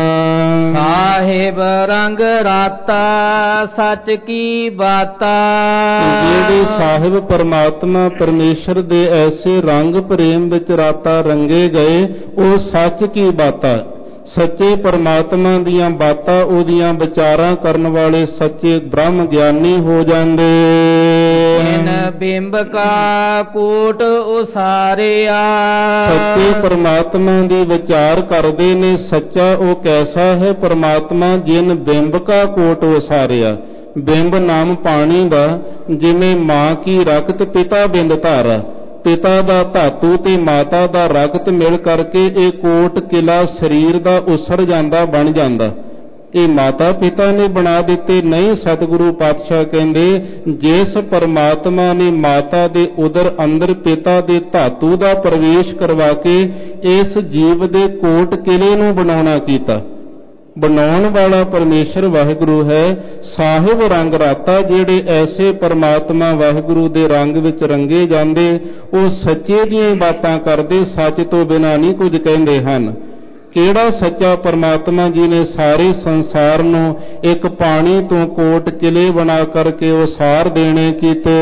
ਸਾਹਿਬ ਰੰਗ ਰਾਤਾ ਸੱਚ ਕੀ ਬਾਤਾ। ਜਿਹੜੇ ਸਾਹਿਬ ਪਰਮਾਤਮਾ ਪਰਮੇਸ਼ਰ ਦੇ ਐਸੇ ਰੰਗ ਪ੍ਰੇਮ ਵਿੱਚ ਰਾਤਾ ਰੰਗੇ ਗਏ, ਉਹ ਸੱਚ ਕੀ ਬਾਤਾਂ, ਸੱਚੇ ਪਰਮਾਤਮਾ ਦੀਆਂ ਬਾਤਾਂ, ਉਹਦੀਆਂ ਵਿਚਾਰਾਂ ਕਰਨ ਵਾਲੇ ਸੱਚੇ ਬ੍ਰਹਮ ਗਿਆਨੀ ਹੋ ਜਾਂਦੇ। ਇਨ ਬਿੰਬ ਕਾ ਕੋਟ ਉਸਾਰਿਆ। ਸੱਚੇ ਪਰਮਾਤਮਾ ਦੀ ਵਿਚਾਰ ਕਰਦੇ ਨੇ, ਸੱਚਾ ਉਹ ਕੈਸਾ ਹੈ ਪਰਮਾਤਮਾ ਜਿਨ ਬਿੰਬ ਕਾ ਕੋਟ ਉਸਾਰਿਆ। ਬਿੰਬ ਨਾਮ ਪਾਣੀ ਦਾ, ਜਿਵੇਂ ਮਾਂ ਕੀ ਰਕਤ ਪਿਤਾ ਬਿੰਦ ਧਾਰਾ, ਪਿਤਾ ਦਾ ਧਾਤੂ ਤੇ ਮਾਤਾ ਦਾ ਰਕਤ ਮਿਲ ਕਰਕੇ ਇਹ ਕੋਟ ਕਿਲਾ ਸਰੀਰ ਦਾ ਉਸਰ ਜਾਂਦਾ, ਬਣ ਜਾਂਦਾ। ਇਹ ਮਾਤਾ ਪਿਤਾ ਨੇ ਬਣਾ ਦਿੱਤੇ ਨਹੀਂ। ਸਤਿਗੁਰੂ ਪਾਤਸ਼ਾਹ ਕਹਿੰਦੇ, ਜਿਸ ਪਰਮਾਤਮਾ ਨੇ ਮਾਤਾ ਦੇ ਉਦਰ ਅੰਦਰ ਪਿਤਾ ਦੇ ਧਾਤੂ ਦਾ ਪ੍ਰਵੇਸ਼ ਕਰਵਾ ਕੇ ਇਸ ਜੀਵ ਦੇ ਕੋਟ ਕਿਲੇ ਨੂੰ ਬਣਾਉਣਾ ਕੀਤਾ, ਬਣਾਉਣ ਵਾਲਾ ਪਰਮੇਸ਼ਰ ਵਾਹਿਗੁਰੂ ਹੈ। ਸਾਹਿਬ ਰੰਗ ਰਾਤਾ, ਜਿਹੜੇ ਐਸੇ ਪਰਮਾਤਮਾ ਵਾਹਿਗੁਰੂ ਦੇ ਰੰਗ ਵਿੱਚ ਰੰਗੇ ਜਾਂਦੇ, ਉਹ ਸੱਚੇ ਦੀਆਂ ਬਾਤਾਂ ਕਰਦੇ, ਸੱਚ ਤੋਂ ਬਿਨਾਂ ਨਹੀਂ ਕੁਝ ਕਹਿੰਦੇ ਹਨ। ਕਿਹੜਾ ਸੱਚਾ ਪਰਮਾਤਮਾ ਜੀ ਨੇ ਸਾਰੇ ਸੰਸਾਰ ਨੂੰ ਇੱਕ ਪਾਣੀ ਤੋਂ ਕੋਟ ਕਿਲੇ ਬਣਾ ਕਰਕੇ ਉਸਾਰ ਦੇਣੇ ਕੀਤੇ।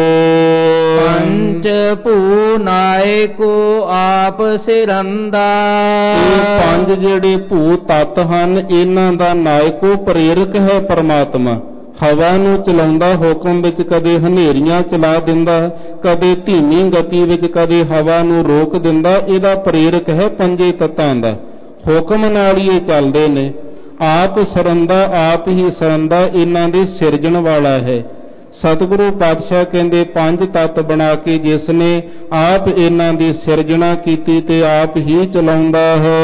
ਪੰਜ ਭੂ ਨਾਇਕੋ ਆਪ ਸਿਰੰਦਾ। ਇਹ ਪੰਜ ਜਿਹੜੇ ਭੂ ਤੱਤ ਹਨ, ਇਹਨਾਂ ਦਾ ਨਾਇਕੋ ਪ੍ਰੇਰਕ ਹੈ ਪਰਮਾਤਮਾ। ਹਵਾ ਨੂੰ ਚਲਾਉਂਦਾ ਹੁਕਮ ਵਿੱਚ, ਕਦੇ ਹਨੇਰੀਆਂ ਚਲਾ ਦਿੰਦਾ, ਕਦੇ ਧੀਮੀ ਗਤੀ ਵਿੱਚ, ਕਦੇ ਹਵਾ ਨੂੰ ਰੋਕ ਦਿੰਦਾ। ਇਹਦਾ ਪ੍ਰੇਰਕ ਹੈ ਪੰਜੇ ਤੱਤਾਂ ਦਾ, ਹੁਕਮ ਨਾਲ ਹੀ ਇਹ ਚੱਲਦੇ ਨੇ। ਆਪ ਸਰੰਦਾ, ਆਪ ਹੀ ਸਰੰਦਾ ਇਹਨਾਂ ਦੇ ਸਿਰਜਣ ਵਾਲਾ ਹੈ। ਸਤਿਗੁਰੂ ਪਾਤਸ਼ਾਹ ਕਹਿੰਦੇ, ਪੰਜ ਤੱਤ ਬਣਾ ਕੇ ਜਿਸ ਨੇ ਆਪ ਇਹਨਾਂ ਦੀ ਸਿਰਜਣਾ ਕੀਤੀ ਤੇ ਆਪ ਹੀ ਚਲਾਉਂਦਾ ਹੈ।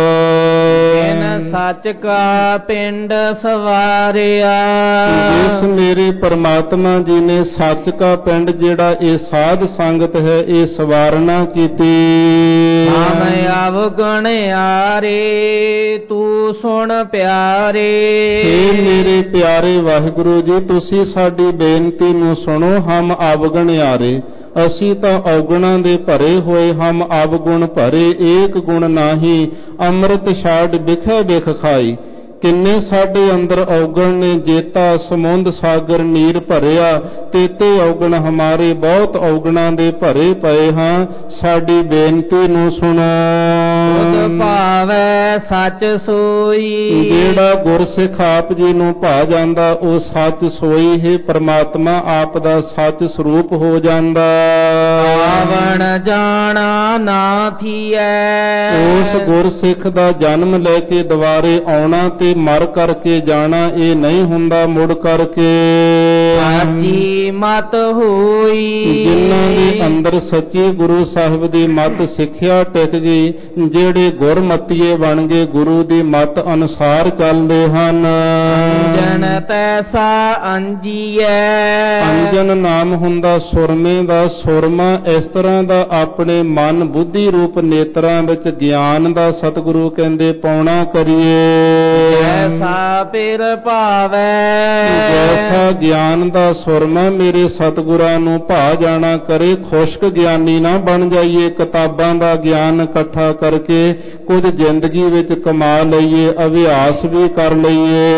ਇਨ ਸੱਚ ਕਾ ਪਿੰਡ ਸਵਾਰਿਆ। ਜਿਸ ਮੇਰੇ ਪਰਮਾਤਮਾ ਜੀ ਨੇ ਸੱਚ ਕਾ ਪਿੰਡ, ਜਿਹੜਾ ਇਹ ਸਾਧ ਸੰਗਤ ਹੈ, ਇਹ ਸਵਾਰਨਾ ਕੀਤੀ। ਹਮ ਅਵਗੁਣ ਆਰੇ ਤੂੰ ਸੁਣ ਪਿਆਰੇ। ਹੇ ਮੇਰੇ ਪਿਆਰੇ ਵਾਹਿਗੁਰੂ ਜੀ, ਤੁਸੀਂ ਸਾਡੀ ਬੇਨਤੀ ਨੂੰ ਸੁਣੋ। ਹਮ ਅਵਗੁਣ ਆਰੇ, ਅਸੀਂ ਤਾਂ ਔਗੁਣਾਂ ਦੇ ਭਰੇ ਹੋਏ, ਹਮ ਅਵਗੁਣ ਭਰੇ ਏਕ ਗੁਣ ਨਾਹੀ, ਅੰਮ੍ਰਿਤ ਛਾੜ ਬਿਖੈ ਬਿਖ ਖਾਈ। ਕਿੰਨੇ ਸਾਡੇ ਅੰਦਰ ਔਗਣ ਨੇ, ਜੇਤਾ ਸਮੁੰਦ ਸਾਗਰ ਨੀਰ ਭਰਿਆ, ਤੇਤੇ ਔਗਣ ਹਮਾਰੇ, ਬਹੁਤ ਔਗਣਾਂ ਦੇ ਭਰੇ ਪਏ ਹਾਂ, ਸਾਡੀ ਬੇਨਤੀ ਨੂੰ ਸੁਣੋ। ਤੁਧ ਭਾਵੈ ਸੱਚ ਸੋਈ। ਜਿਹੜਾ ਗੁਰਸਿੱਖ ਆਪ ਜੀ ਨੂੰ ਭਾ ਜਾਂਦਾ, ਉਹ ਸੱਚ ਸੋਈ ਹੈ ਪਰਮਾਤਮਾ ਆਪ ਦਾ ਸੱਚ ਸਰੂਪ ਹੋ ਜਾਂਦਾ। ਆਵਣ ਜਾਣਾ ਨਾ ਥੀਐ। ਉਸ ਗੁਰਸਿੱਖ ਦਾ ਜਨਮ ਲੈ ਕੇ ਦੁਬਾਰੇ ਆਉਣਾ ਤੇ ਮਰ ਕਰਕੇ ਜਾਣਾ, ਇਹ ਨਹੀਂ ਹੁੰਦਾ ਮੁੜ ਕਰਕੇ। ਸਾਚੀ ਮਤ ਹੋਈ। ਜਿਨ੍ਹਾਂ ਦੇ ਅੰਦਰ ਸੱਚੀ ਗੁਰੂ ਸਾਹਿਬ ਦੀ ਮਤ ਸਿੱਖਿਆ ਟਿਕ ਗਈ, ਜਿਹੜੇ ਗੁਰਮਤੀਏ ਬਣ ਗਏ, ਗੁਰੂ ਦੀ ਮਤ ਅਨੁਸਾਰ ਚੱਲਦੇ ਹਨ। ਅੰਜਨ ਤੈਸਾ ਅੰਜੀਐ। ਅੰਜਨ ਨਾਮ ਹੁੰਦਾ ਸੁਰਮੇ ਦਾ, ਸੁਰਮਾ ਇਸ ਤਰ੍ਹਾਂ ਦਾ ਆਪਣੇ ਮਨ ਬੁੱਧੀ ਰੂਪ ਨੇਤਰਾਂ ਵਿੱਚ ਗਿਆਨ ਦਾ ਸਤਿਗੁਰੂ ਕਹਿੰਦੇ ਪਾਉਣਾ ਕਰੀਏ। ਜੈਸਾ ਪਿਰ ਭਾਵੈ। ਜੈਸਾ ਗਿਆਨ ਦਾ ਸੁਰਮਾ ਮੇਰੇ ਸਤਿਗੁਰਾਂ ਨੂੰ ਭਾ ਜਾਣਾ ਕਰੇ। ਖੁਸ਼ਕ ਗਿਆਨੀ ਨਾ ਬਣ ਜਾਈਏ, ਕਿਤਾਬਾਂ ਦਾ ਗਿਆਨ ਇਕੱਠਾ ਕਰਕੇ ਕੁਝ ਜ਼ਿੰਦਗੀ ਵਿੱਚ ਕਮਾ ਲਈਏ, ਅਭਿਆਸ ਵੀ ਕਰ ਲਈਏ।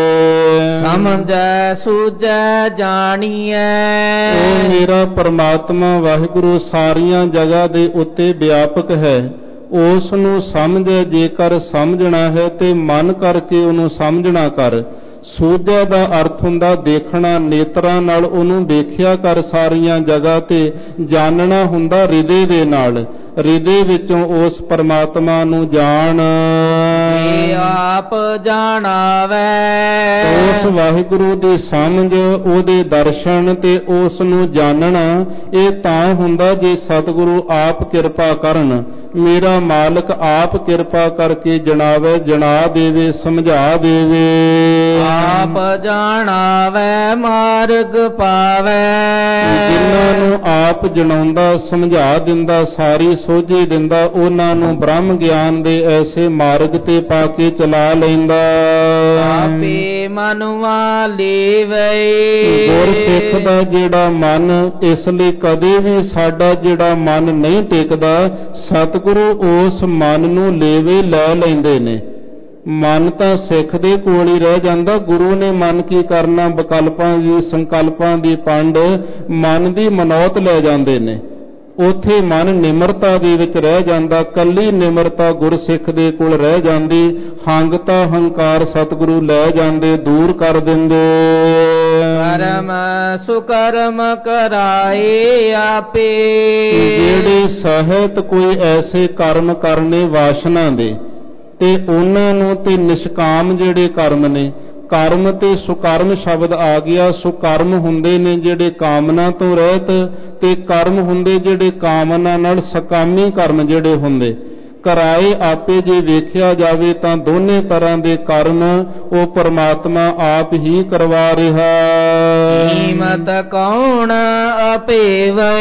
ਸਮਝੈ ਸੂਝੈ ਜਾਣੀਐ। ਉਹ ਮੇਰਾ ਪਰਮਾਤਮਾ ਵਾਹਿਗੁਰੂ ਸਾਰੀਆਂ ਜਗ੍ਹਾ ਦੇ ਉੱਤੇ ਵਿਆਪਕ ਹੈ, ਉਸ ਨੂੰ ਸਮਝ। ਜੇਕਰ ਸਮਝਣਾ ਹੈ ਤੇ ਮਨ ਕਰਕੇ ਉਹਨੂੰ ਸਮਝਣਾ ਕਰ। ਸੂਝਿਆ ਦਾ ਅਰਥ ਹੁੰਦਾ ਦੇਖਣਾ, ਨੇਤਰਾਂ ਨਾਲ ਉਹਨੂੰ ਦੇਖਿਆ ਕਰ ਸਾਰੀਆਂ ਜਗ੍ਹਾ ਤੇ। ਜਾਣਨਾ ਹੁੰਦਾ ਹਿਰਦੇ ਦੇ ਨਾਲ, ਹਿਰਦੇ ਵਿੱਚੋਂ ਉਸ ਪਰਮਾਤਮਾ ਨੂੰ ਜਾਣ। ਏ ਆਪ ਜਾਣਾਵੈ। ਉਸ ਵਾਹਿਗੁਰੂ ਦੀ ਸਮਝ, ਉਹਦੇ ਦਰਸ਼ਨ ਤੇ ਉਸ ਨੂੰ ਜਾਣਨਾ ਇਹ ਤਾਂ ਹੁੰਦਾ ਜੇ ਸਤਿਗੁਰੂ ਆਪ ਕਿਰਪਾ ਕਰਨ। ਮੇਰਾ ਮਾਲਕ ਆਪ ਕਿਰਪਾ ਕਰਕੇ ਜਣਾਵੇ, ਜਣਾ ਦੇਵੇ, ਸਮਝਾ ਦੇਵੇ। ਆਪ ਜਾਣਾਵੈ ਮਾਰਗ ਪਾਵੈ। ਜਿਨ੍ਹਾਂ ਨੂੰ ਆਪ ਜਣਾਉਂਦਾ, ਸਮਝਾ ਦਿੰਦਾ, ਸਾਰੀ ਸੋਝੀ ਦਿੰਦਾ, ਉਹਨਾਂ ਨੂੰ ਬ੍ਰਹਮ ਗਿਆਨ ਦੇ ਐਸੇ ਮਾਰਗ ਤੇ ਪਾ ਕੇ ਚਲਾ ਲੈਂਦਾ। ਆਪੇ ਮਨਵਾ ਲੇਵੈ। ਗੁਰਸਿੱਖ ਦਾ ਜਿਹੜਾ ਮਨ, ਇਸ ਲਈ ਕਦੇ ਵੀ ਸਾਡਾ ਜਿਹੜਾ ਮਨ ਨਹੀਂ ਟਿਕਦਾ, ਸਤਿਗੁਰੂ ਉਸ ਮਨ ਨੂੰ ਲੇਵੇ ਲੈ ਲੈਂਦੇ ਨੇ। ਮਨ ਤਾਂ ਸਿੱਖ ਦੇ ਕੋਲ ਹੀ ਰਹਿ ਜਾਂਦਾ। ਗੁਰੂ ਨੇ ਮਨ ਕੀ ਕਰਨਾ, ਵਿਕਲਪਾਂ ਦੀ, ਸੰਕਲਪਾਂ ਦੀ ਪੰਡ ਮਨ ਦੀ ਮਨੌਤ ਲੈ ਜਾਂਦੇ ਨੇ। ਉੱਥੇ ਮਨ ਨਿਮਰਤਾ ਦੇ ਵਿੱਚ ਰਹਿ ਜਾਂਦਾ। ਕੱਲੀ ਨਿਮਰਤਾ ਗੁਰਸਿੱਖ ਦੇ ਕੋਲ ਰਹਿ ਜਾਂਦੀ। ਹੰਗਤਾ ਹੰਕਾਰ ਸਤਿਗੁਰੂ ਲੈ ਜਾਂਦੇ, ਦੂਰ ਕਰ ਦਿੰਦੇ। ਕਰਮ ਸੁਕਰਮ ਕਰਾਏ ਆਪੇ। ਜਿਹੜੇ ਸਹਿਤ ਕੋਈ ਐਸੇ ਕਰਮ ਕਰਨੇ ਵਾਸ਼ਨਾ ਦੇ, ਤੇ ਉਹਨਾਂ ਨੂੰ ਤੇ ਨਿਸ਼ਕਾਮ ਜਿਹੜੇ ਕਰਮ ਨੇ, ਕਰਮ ਤੇ ਸੁਕਰਮ ਸ਼ਬਦ ਆ ਗਿਆ। ਸੁਕਰਮ ਹੁੰਦੇ ਨੇ ਜਿਹੜੇ ਕਾਮਨਾ ਤੋਂ ਰਹਿਤ, ਤੇ ਕਰਮ ਹੁੰਦੇ ਜਿਹੜੇ ਕਾਮਨਾ ਨਾਲ ਸਕਾਮੀ ਕਰਮ ਜਿਹੜੇ ਹੁੰਦੇ। ਕਰਾਏ ਆਪੇ ਜੇ ਵੇਖਿਆ ਜਾਵੇ ਤਾਂ ਦੋਨੇ ਤਰ੍ਹਾਂ ਦੇ ਕਰਮ ਉਹ ਪਰਮਾਤਮਾ ਆਪ ਹੀ ਕਰਵਾ ਰਿਹਾ। ਕੀਮਤ ਕੌਣ ਅਪੇਵੈ।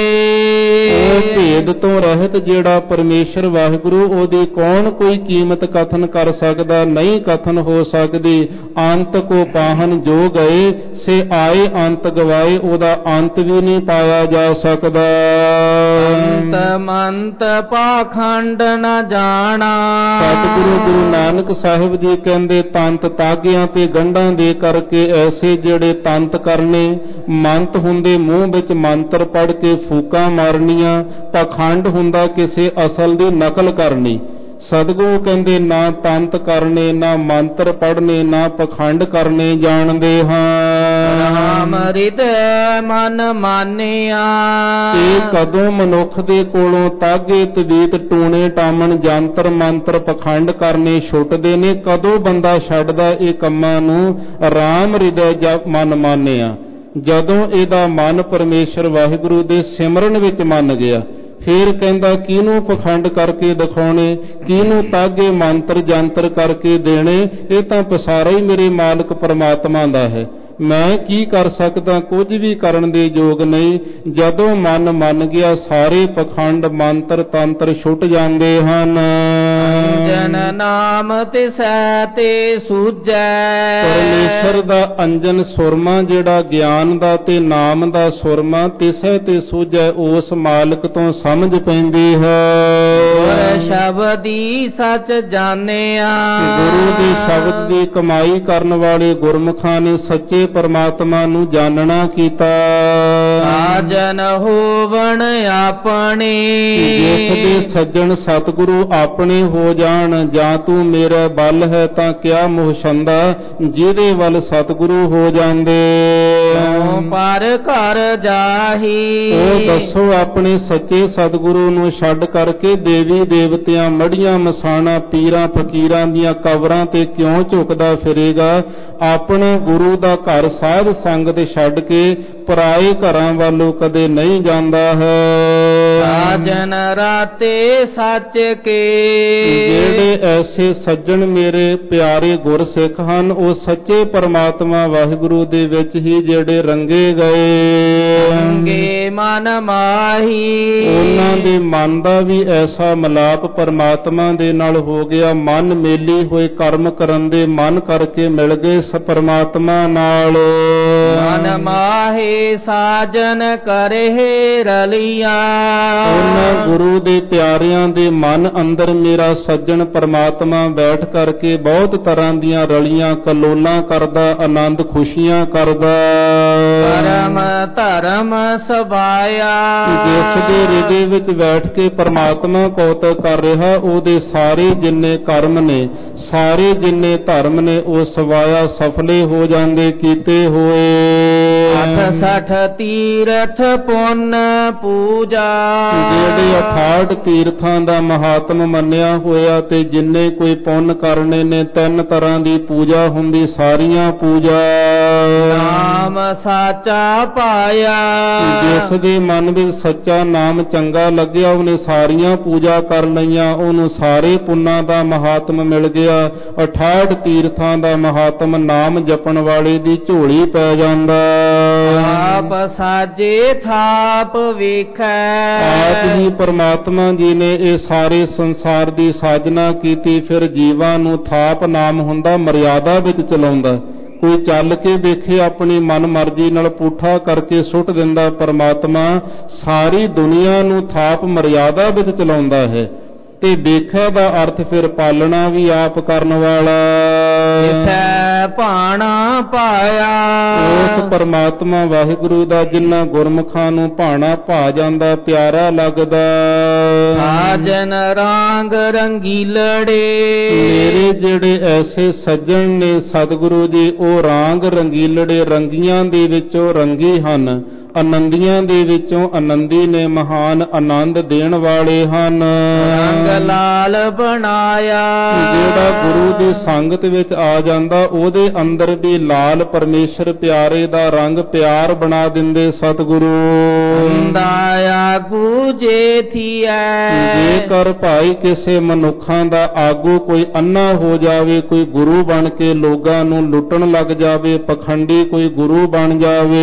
ਉਹ ਭੇਦ ਤੋਂ ਰਹਿਤ ਜਿਹੜਾ ਪਰਮੇਸ਼ਰ ਵਾਹਿਗੁਰੂ, ਉਹਦੀ ਕੌਣ ਕੋਈ ਕੀਮਤ ਕਥਨ ਕਰ ਸਕਦਾ, ਨਹੀਂ ਕਥਨ ਹੋ ਸਕਦੀ। ਅੰਤ ਕੋ ਪਾਹਨ ਜੋ ਗਏ, ਸੇ ਆਏ ਅੰਤ ਗਵਾਏ। ਉਹਦਾ ਅੰਤ ਵੀ ਨਹੀਂ ਪਾਇਆ ਜਾ ਸਕਦਾ। ਅੰਤ ਮੰਤ ਪਾਖੰਡ ਨ ਜਾਣਾ। ਸਤਿਗੁਰੂ ਗੁਰੂ ਨਾਨਕ ਸਾਹਿਬ ਜੀ ਕਹਿੰਦੇ, ਤੰਤ ਤਾਗਿਆਂ ਤੇ ਗੰਢਾਂ ਦੇ ਕਰਕੇ ਐਸੇ ਜਿਹੜੇ ਤੰਤ ਕਰਨੇ, ਮੰਤ ਹੁੰਦੇ ਮੂੰਹ ਵਿੱਚ ਮੰਤਰ ਪੜ੍ਹ ਕੇ ਫੂਕਾਂ ਮਾਰਨੀਆਂ, ਪਾਖੰਡ ਹੁੰਦਾ ਕਿਸੇ ਅਸਲ ਦੀ ਨਕਲ ਕਰਨੀ। ਸਤਿਗੁਰੂ ਕਹਿੰਦੇ ਨਾ ਤੰਤ ਕਰਨੇ, ਨਾ ਮੰਤਰ ਪੜ੍ਹਨੇ, ਨਾ ਪਖੰਡ ਕਰਨੇ ਜਾਣਦੇ ਹਾਂ। ਰਾਮ ਹਿਰਦੈ ਮਨ ਮਾਨਿਆ। ਇਹ ਕਦੋਂ ਮਨੁੱਖ ਦੇ ਕੋਲੋਂ ਤਾਗੇ ਤਵੀਤ ਟੂਣੇ ਟਾਮਣ ਜੰਤਰ ਮੰਤਰ ਪਖੰਡ ਕਰਨੇ ਛੁੱਟਦੇ ਨੇ, ਕਦੋਂ ਬੰਦਾ ਛੱਡਦਾ ਇਹ ਕੰਮਾਂ ਨੂੰ। ਰਾਮ ਹਿਰਦੈ ਜਪ ਮਨ ਮਾਨਿਆ, ਜਦੋਂ ਇਹਦਾ ਮਨ ਪਰਮੇਸ਼ਰ ਵਾਹਿਗੁਰੂ ਦੇ ਸਿਮਰਨ ਵਿੱਚ ਮੰਨ ਗਿਆ। ਫੇਰ ਕਹਿੰਦਾ ਕਿਹਨੂੰ ਪਖੰਡ ਕਰਕੇ ਦਿਖਾਉਣੇ, ਕਿਹਨੂੰ ਤਾਗੇ ਮੰਤਰ ਜੰਤਰ ਕਰਕੇ ਦੇਣੇ। ਇਹ ਤਾਂ ਪਸਾਰਾ ਹੀ ਮੇਰੇ ਮਾਲਕ ਪਰਮਾਤਮਾ ਦਾ ਹੈ। ਮੈਂ ਕੀ ਕਰ ਸਕਦਾ, ਕੁਝ ਵੀ ਕਰਨ ਦੇ ਯੋਗ ਨਹੀਂ। ਜਦੋਂ ਮਨ ਮੰਨ ਗਿਆ, ਸਾਰੇ ਪਖੰਡ ਮੰਤਰ ਤੰਤਰ ਛੁੱਟ ਜਾਂਦੇ ਹਨ। ਅੰਜਨ ਨਾਮ ਤਿਸੈ ਤੇ ਸੂਝੈ। ਪਰਮੇਸ਼ਰ ਦਾ ਅੰਜਨ ਸੁਰਮਾ ਜਿਹੜਾ ਗਿਆਨ ਦਾ ਤੇ ਨਾਮ ਦਾ ਸੁਰਮਾ, ਤਿਸੈ ਤੇ ਸੂਝੈ, ਉਸ ਮਾਲਕ ਤੋਂ ਸਮਝ ਪੈਂਦੀ ਹੈ। ਗੁਰ ਸ਼ਬਦੀ ਸੱਚ ਜਾਣਿਆ। ਗੁਰੂ ਦੇ ਸ਼ਬਦ ਦੀ ਕਮਾਈ ਕਰਨ ਵਾਲੇ ਗੁਰਮੁਖਾਂ ਨੇ ਸੱਚੇ ਪਰਮਾਤਮਾ ਨੂੰ ਜਾਣਨਾ ਕੀਤਾ। ਸਾਜਨ ਹੋਵਣ ਆਪਣੇ। ਜਿਸ ਦੇ ਸੱਜਣ ਸਤਿਗੁਰੂ ਆਪਣੇ ਹੋ ਜਾਣ, ਜਾਂ ਤੂੰ ਮੇਰਾ ਬਲ ਹੈ ਤਾਂ ਕਿਆ ਮੋਹਸ਼ੰਦਾ, ਜਿਹਦੇ ਵੱਲ ਸਤਿਗੁਰੂ ਹੋ ਜਾਂਦੇ। ਪਰ ਘਰ ਜਾਹੀ। ਉਹ ਦੱਸੋ ਆਪਣੇ ਸੱਚੇ ਸਤਿਗੁਰੂ ਨੂੰ ਛੱਡ ਕਰਕੇ ਦੇਵੀ ਦੇਵਤਿਆਂ, ਮੜੀਆਂ ਮਸਾਣਾ, ਪੀਰਾਂ ਫਕੀਰਾਂ ਦੀਆਂ ਕਬਰਾਂ ਤੇ ਕਿਉਂ ਝੁਕਦਾ ਫਿਰੇਗਾ। ਆਪਣੇ ਗੁਰੂ ਦਾ ਘਰ ਸਾਧ ਸੰਗਤ ਛੱਡ ਕੇ ਪਰਾਏ ਘਰਾਂ ਵੱਲੋਂ ਕਦੇ ਨਹੀਂ ਜਾਂਦਾ ਹੈ। ਸਾਜਨ ਰਾਤੇ ਸੱਚ ਕੇ। ਜਿਹੜੇ ਐਸੇ ਸੱਜਣ ਮੇਰੇ ਪਿਆਰੇ ਗੁਰਸਿੱਖ ਹਨ, ਉਹ ਸੱਚੇ ਪਰਮਾਤਮਾ ਵਾਹਿਗੁਰੂ ਦੇ ਵਿੱਚ ਹੀ ਜਿਹੜੇ ਰੰਗੇ ਗਏ। ਰੰਗੇ ਮਨ ਮਾਹੀ। ਉਹਨਾਂ ਦੇ ਮਨ ਦਾ ਵੀ ਐਸਾ ਮਿਲਾਪ ਪਰਮਾਤਮਾ ਦੇ ਨਾਲ ਹੋ ਗਿਆ। ਮਨ ਮੇਲੀ ਹੋਏ ਕਰਮ ਕਰਨ ਦੇ ਮਨ ਕਰਕੇ ਮਿਲ ਗਏ ਪਰਮਾਤਮਾ ਨਾਲ। ਮਨ ਮਾਹੇ ਸਾਜਨ ਕਰੇ ਰਲਿਆ। ਉਹਨਾਂ ਗੁਰੂ ਦੇ ਪਿਆਰਿਆਂ ਦੇ ਮਨ ਅੰਦਰ ਮੇਰਾ ਸੱਜਣ ਪਰਮਾਤਮਾ ਬੈਠ ਕਰਕੇ ਬਹੁਤ ਤਰ੍ਹਾਂ ਦੀਆਂ ਰਲੀਆਂ ਕਲੋਲਾਂ ਕਰਦਾ, ਆਨੰਦ ਖੁਸ਼ੀਆਂ ਕਰਦਾ। ਪਰਮ ਧਰਮ ਸਭਾਇਆ। ਜਿਸ ਦੇ ਹਿਰਦੇ ਵਿੱਚ ਬੈਠ ਕੇ ਪਰਮਾਤਮਾ ਕੌਤਕ ਕਰ ਰਿਹਾ, ਉਹਦੇ ਸਾਰੇ ਜਿੰਨੇ ਕਰਮ ਨੇ, ਸਾਰੇ ਜਿੰਨੇ ਧਰਮ ਨੇ, ਉਹ ਸਵਾਇਆ ਸਫਲੇ ਹੋ ਜਾਂਦੇ ਕੀਤੇ ਹੋਏ। ਅਥ 68 ਤੀਰਥ ਪੁੰਨ ਪੂਜਾ। ਜਿਹੜੇ 68 ਤੀਰਥਾਂ ਦਾ ਮਹਾਤਮ ਮੰਨਿਆ ਹੋਇਆ ਤੇ ਜਿੰਨੇ ਕੋਈ ਪੁੰਨ ਕਰਨੇ ਨੇ 3 ਤਰ੍ਹਾਂ ਦੀ ਪੂਜਾ ਹੁੰਦੀ, ਸਾਰੀਆਂ ਪੂਜਾ। ਨਾਮ ਸਾਚਾ ਪਾਇਆ। ਜਿਸ ਦੇ ਮਨ ਵਿੱਚ ਸੱਚਾ ਨਾਮ ਚੰਗਾ ਲੱਗਿਆ ਉਹਨੇ ਸਾਰੀਆਂ ਪੂਜਾ ਕਰ ਲਈਆਂ, ਉਹਨੂੰ ਸਾਰੇ ਪੁੰਨਾਂ ਦਾ ਮਹਾਤਮ ਮਿਲ ਗਿਆ। 68 ਤੀਰਥਾਂ ਦਾ ਮਹਾਤਮ ਨਾਮ ਜਪਣ ਵਾਲੇ ਦੀ ਝੋਲੀ ਪੈ ਜਾਂਦਾ। ਆਪ ਸਾਜੇ ਥਾਪ ਵੇਖੈ। ਆਪ ਹੀ ਪਰਮਾਤਮਾ ਜੀ ਨੇ ਇਹ ਸਾਰੇ ਸੰਸਾਰ ਦੀ ਸਾਜਨਾ ਕੀਤੀ, ਫਿਰ ਜੀਵਾਂ ਨੂੰ ਥਾਪ ਨਾਮ ਹੁੰਦਾ ਮਰਿਆਦਾ ਵਿੱਚ ਚਲਾਉਂਦਾ। ਕੋਈ ਚੱਲ ਕੇ ਦੇਖੇ ਆਪਣੀ ਮਨ ਮਰਜ਼ੀ ਨਾਲ ਪੁੱਠਾ ਕਰਕੇ ਸੁੱਟ ਦਿੰਦਾ, ਪਰਮਾਤਮਾ ਸਾਰੀ ਦੁਨੀਆ ਨੂੰ ਥਾਪ ਮਰਿਆਦਾ ਵਿੱਚ ਚਲਾਉਂਦਾ ਹੈ। ਤੇ ਵੇਖਿਆ ਦਾ ਅਰਥ ਫਿਰ ਪਾਲਣਾ ਵੀ ਆਪ ਕਰਨ ਵਾਲਾ। ਇਸੈ ਭਾਣਾ ਪਾਇਆ। ਉਸ ਪਰਮਾਤਮਾ ਵਾਹਿਗੁਰੂ ਦਾ ਜਿਨ੍ਹਾਂ ਗੁਰਮੁਖਾਂ ਨੂੰ ਭਾਣਾ ਭਾ ਜਾਂਦਾ, ਪਿਆਰਾ ਲੱਗਦਾ। ਸਾਜਨ ਰੰਗ ਰੰਗੀਲੜੇ। ਮੇਰੇ ਜਿਹੜੇ ਐਸੇ ਸੱਜਣ ਨੇ ਸਤਿਗੁਰੂ ਜੀ, ਉਹ ਰੰਗ ਰੰਗੀਲੜੇ, ਰੰਗੀਆਂ ਦੇ ਵਿੱਚੋਂ ਰੰਗੀ ਹਨ, ਆਨੰਦੀਆਂ ਦੇ ਵਿੱਚੋਂ ਆਨੰਦੀ ਨੇ, ਮਹਾਨ ਆਨੰਦ ਦੇਣ ਵਾਲੇ ਹਨ। ਰੰਗ ਲਾਲ ਬਣਾਇਆ। ਜਿਹੜਾ ਗੁਰੂ ਦੀ ਸੰਗਤ ਵਿੱਚ ਆ ਜਾਂਦਾ, ਉਹਦੇ ਅੰਦਰ ਵੀ ਲਾਲ ਪਰਮੇਸ਼ਰ ਪਿਆਰੇ ਦਾ ਰੰਗ ਪਿਆਰ ਬਣਾ ਦਿੰਦੇ ਸਤਿਗੁਰੂ। ਅੰਦਾਇਆ ਗੂਜੇ ਥੀਐ। ਜੇਕਰ ਭਾਈ ਕਿਸੇ ਮਨੁੱਖਾਂ ਦਾ ਆਗੂ ਕੋਈ ਅੰਨਾ ਹੋ ਜਾਵੇ, ਕੋਈ ਗੁਰੂ ਬਣ ਕੇ ਲੋਕਾਂ ਨੂੰ ਲੁੱਟਣ ਲੱਗ ਜਾਵੇ, ਪਖੰਡੀ ਕੋਈ ਗੁਰੂ ਬਣ ਜਾਵੇ,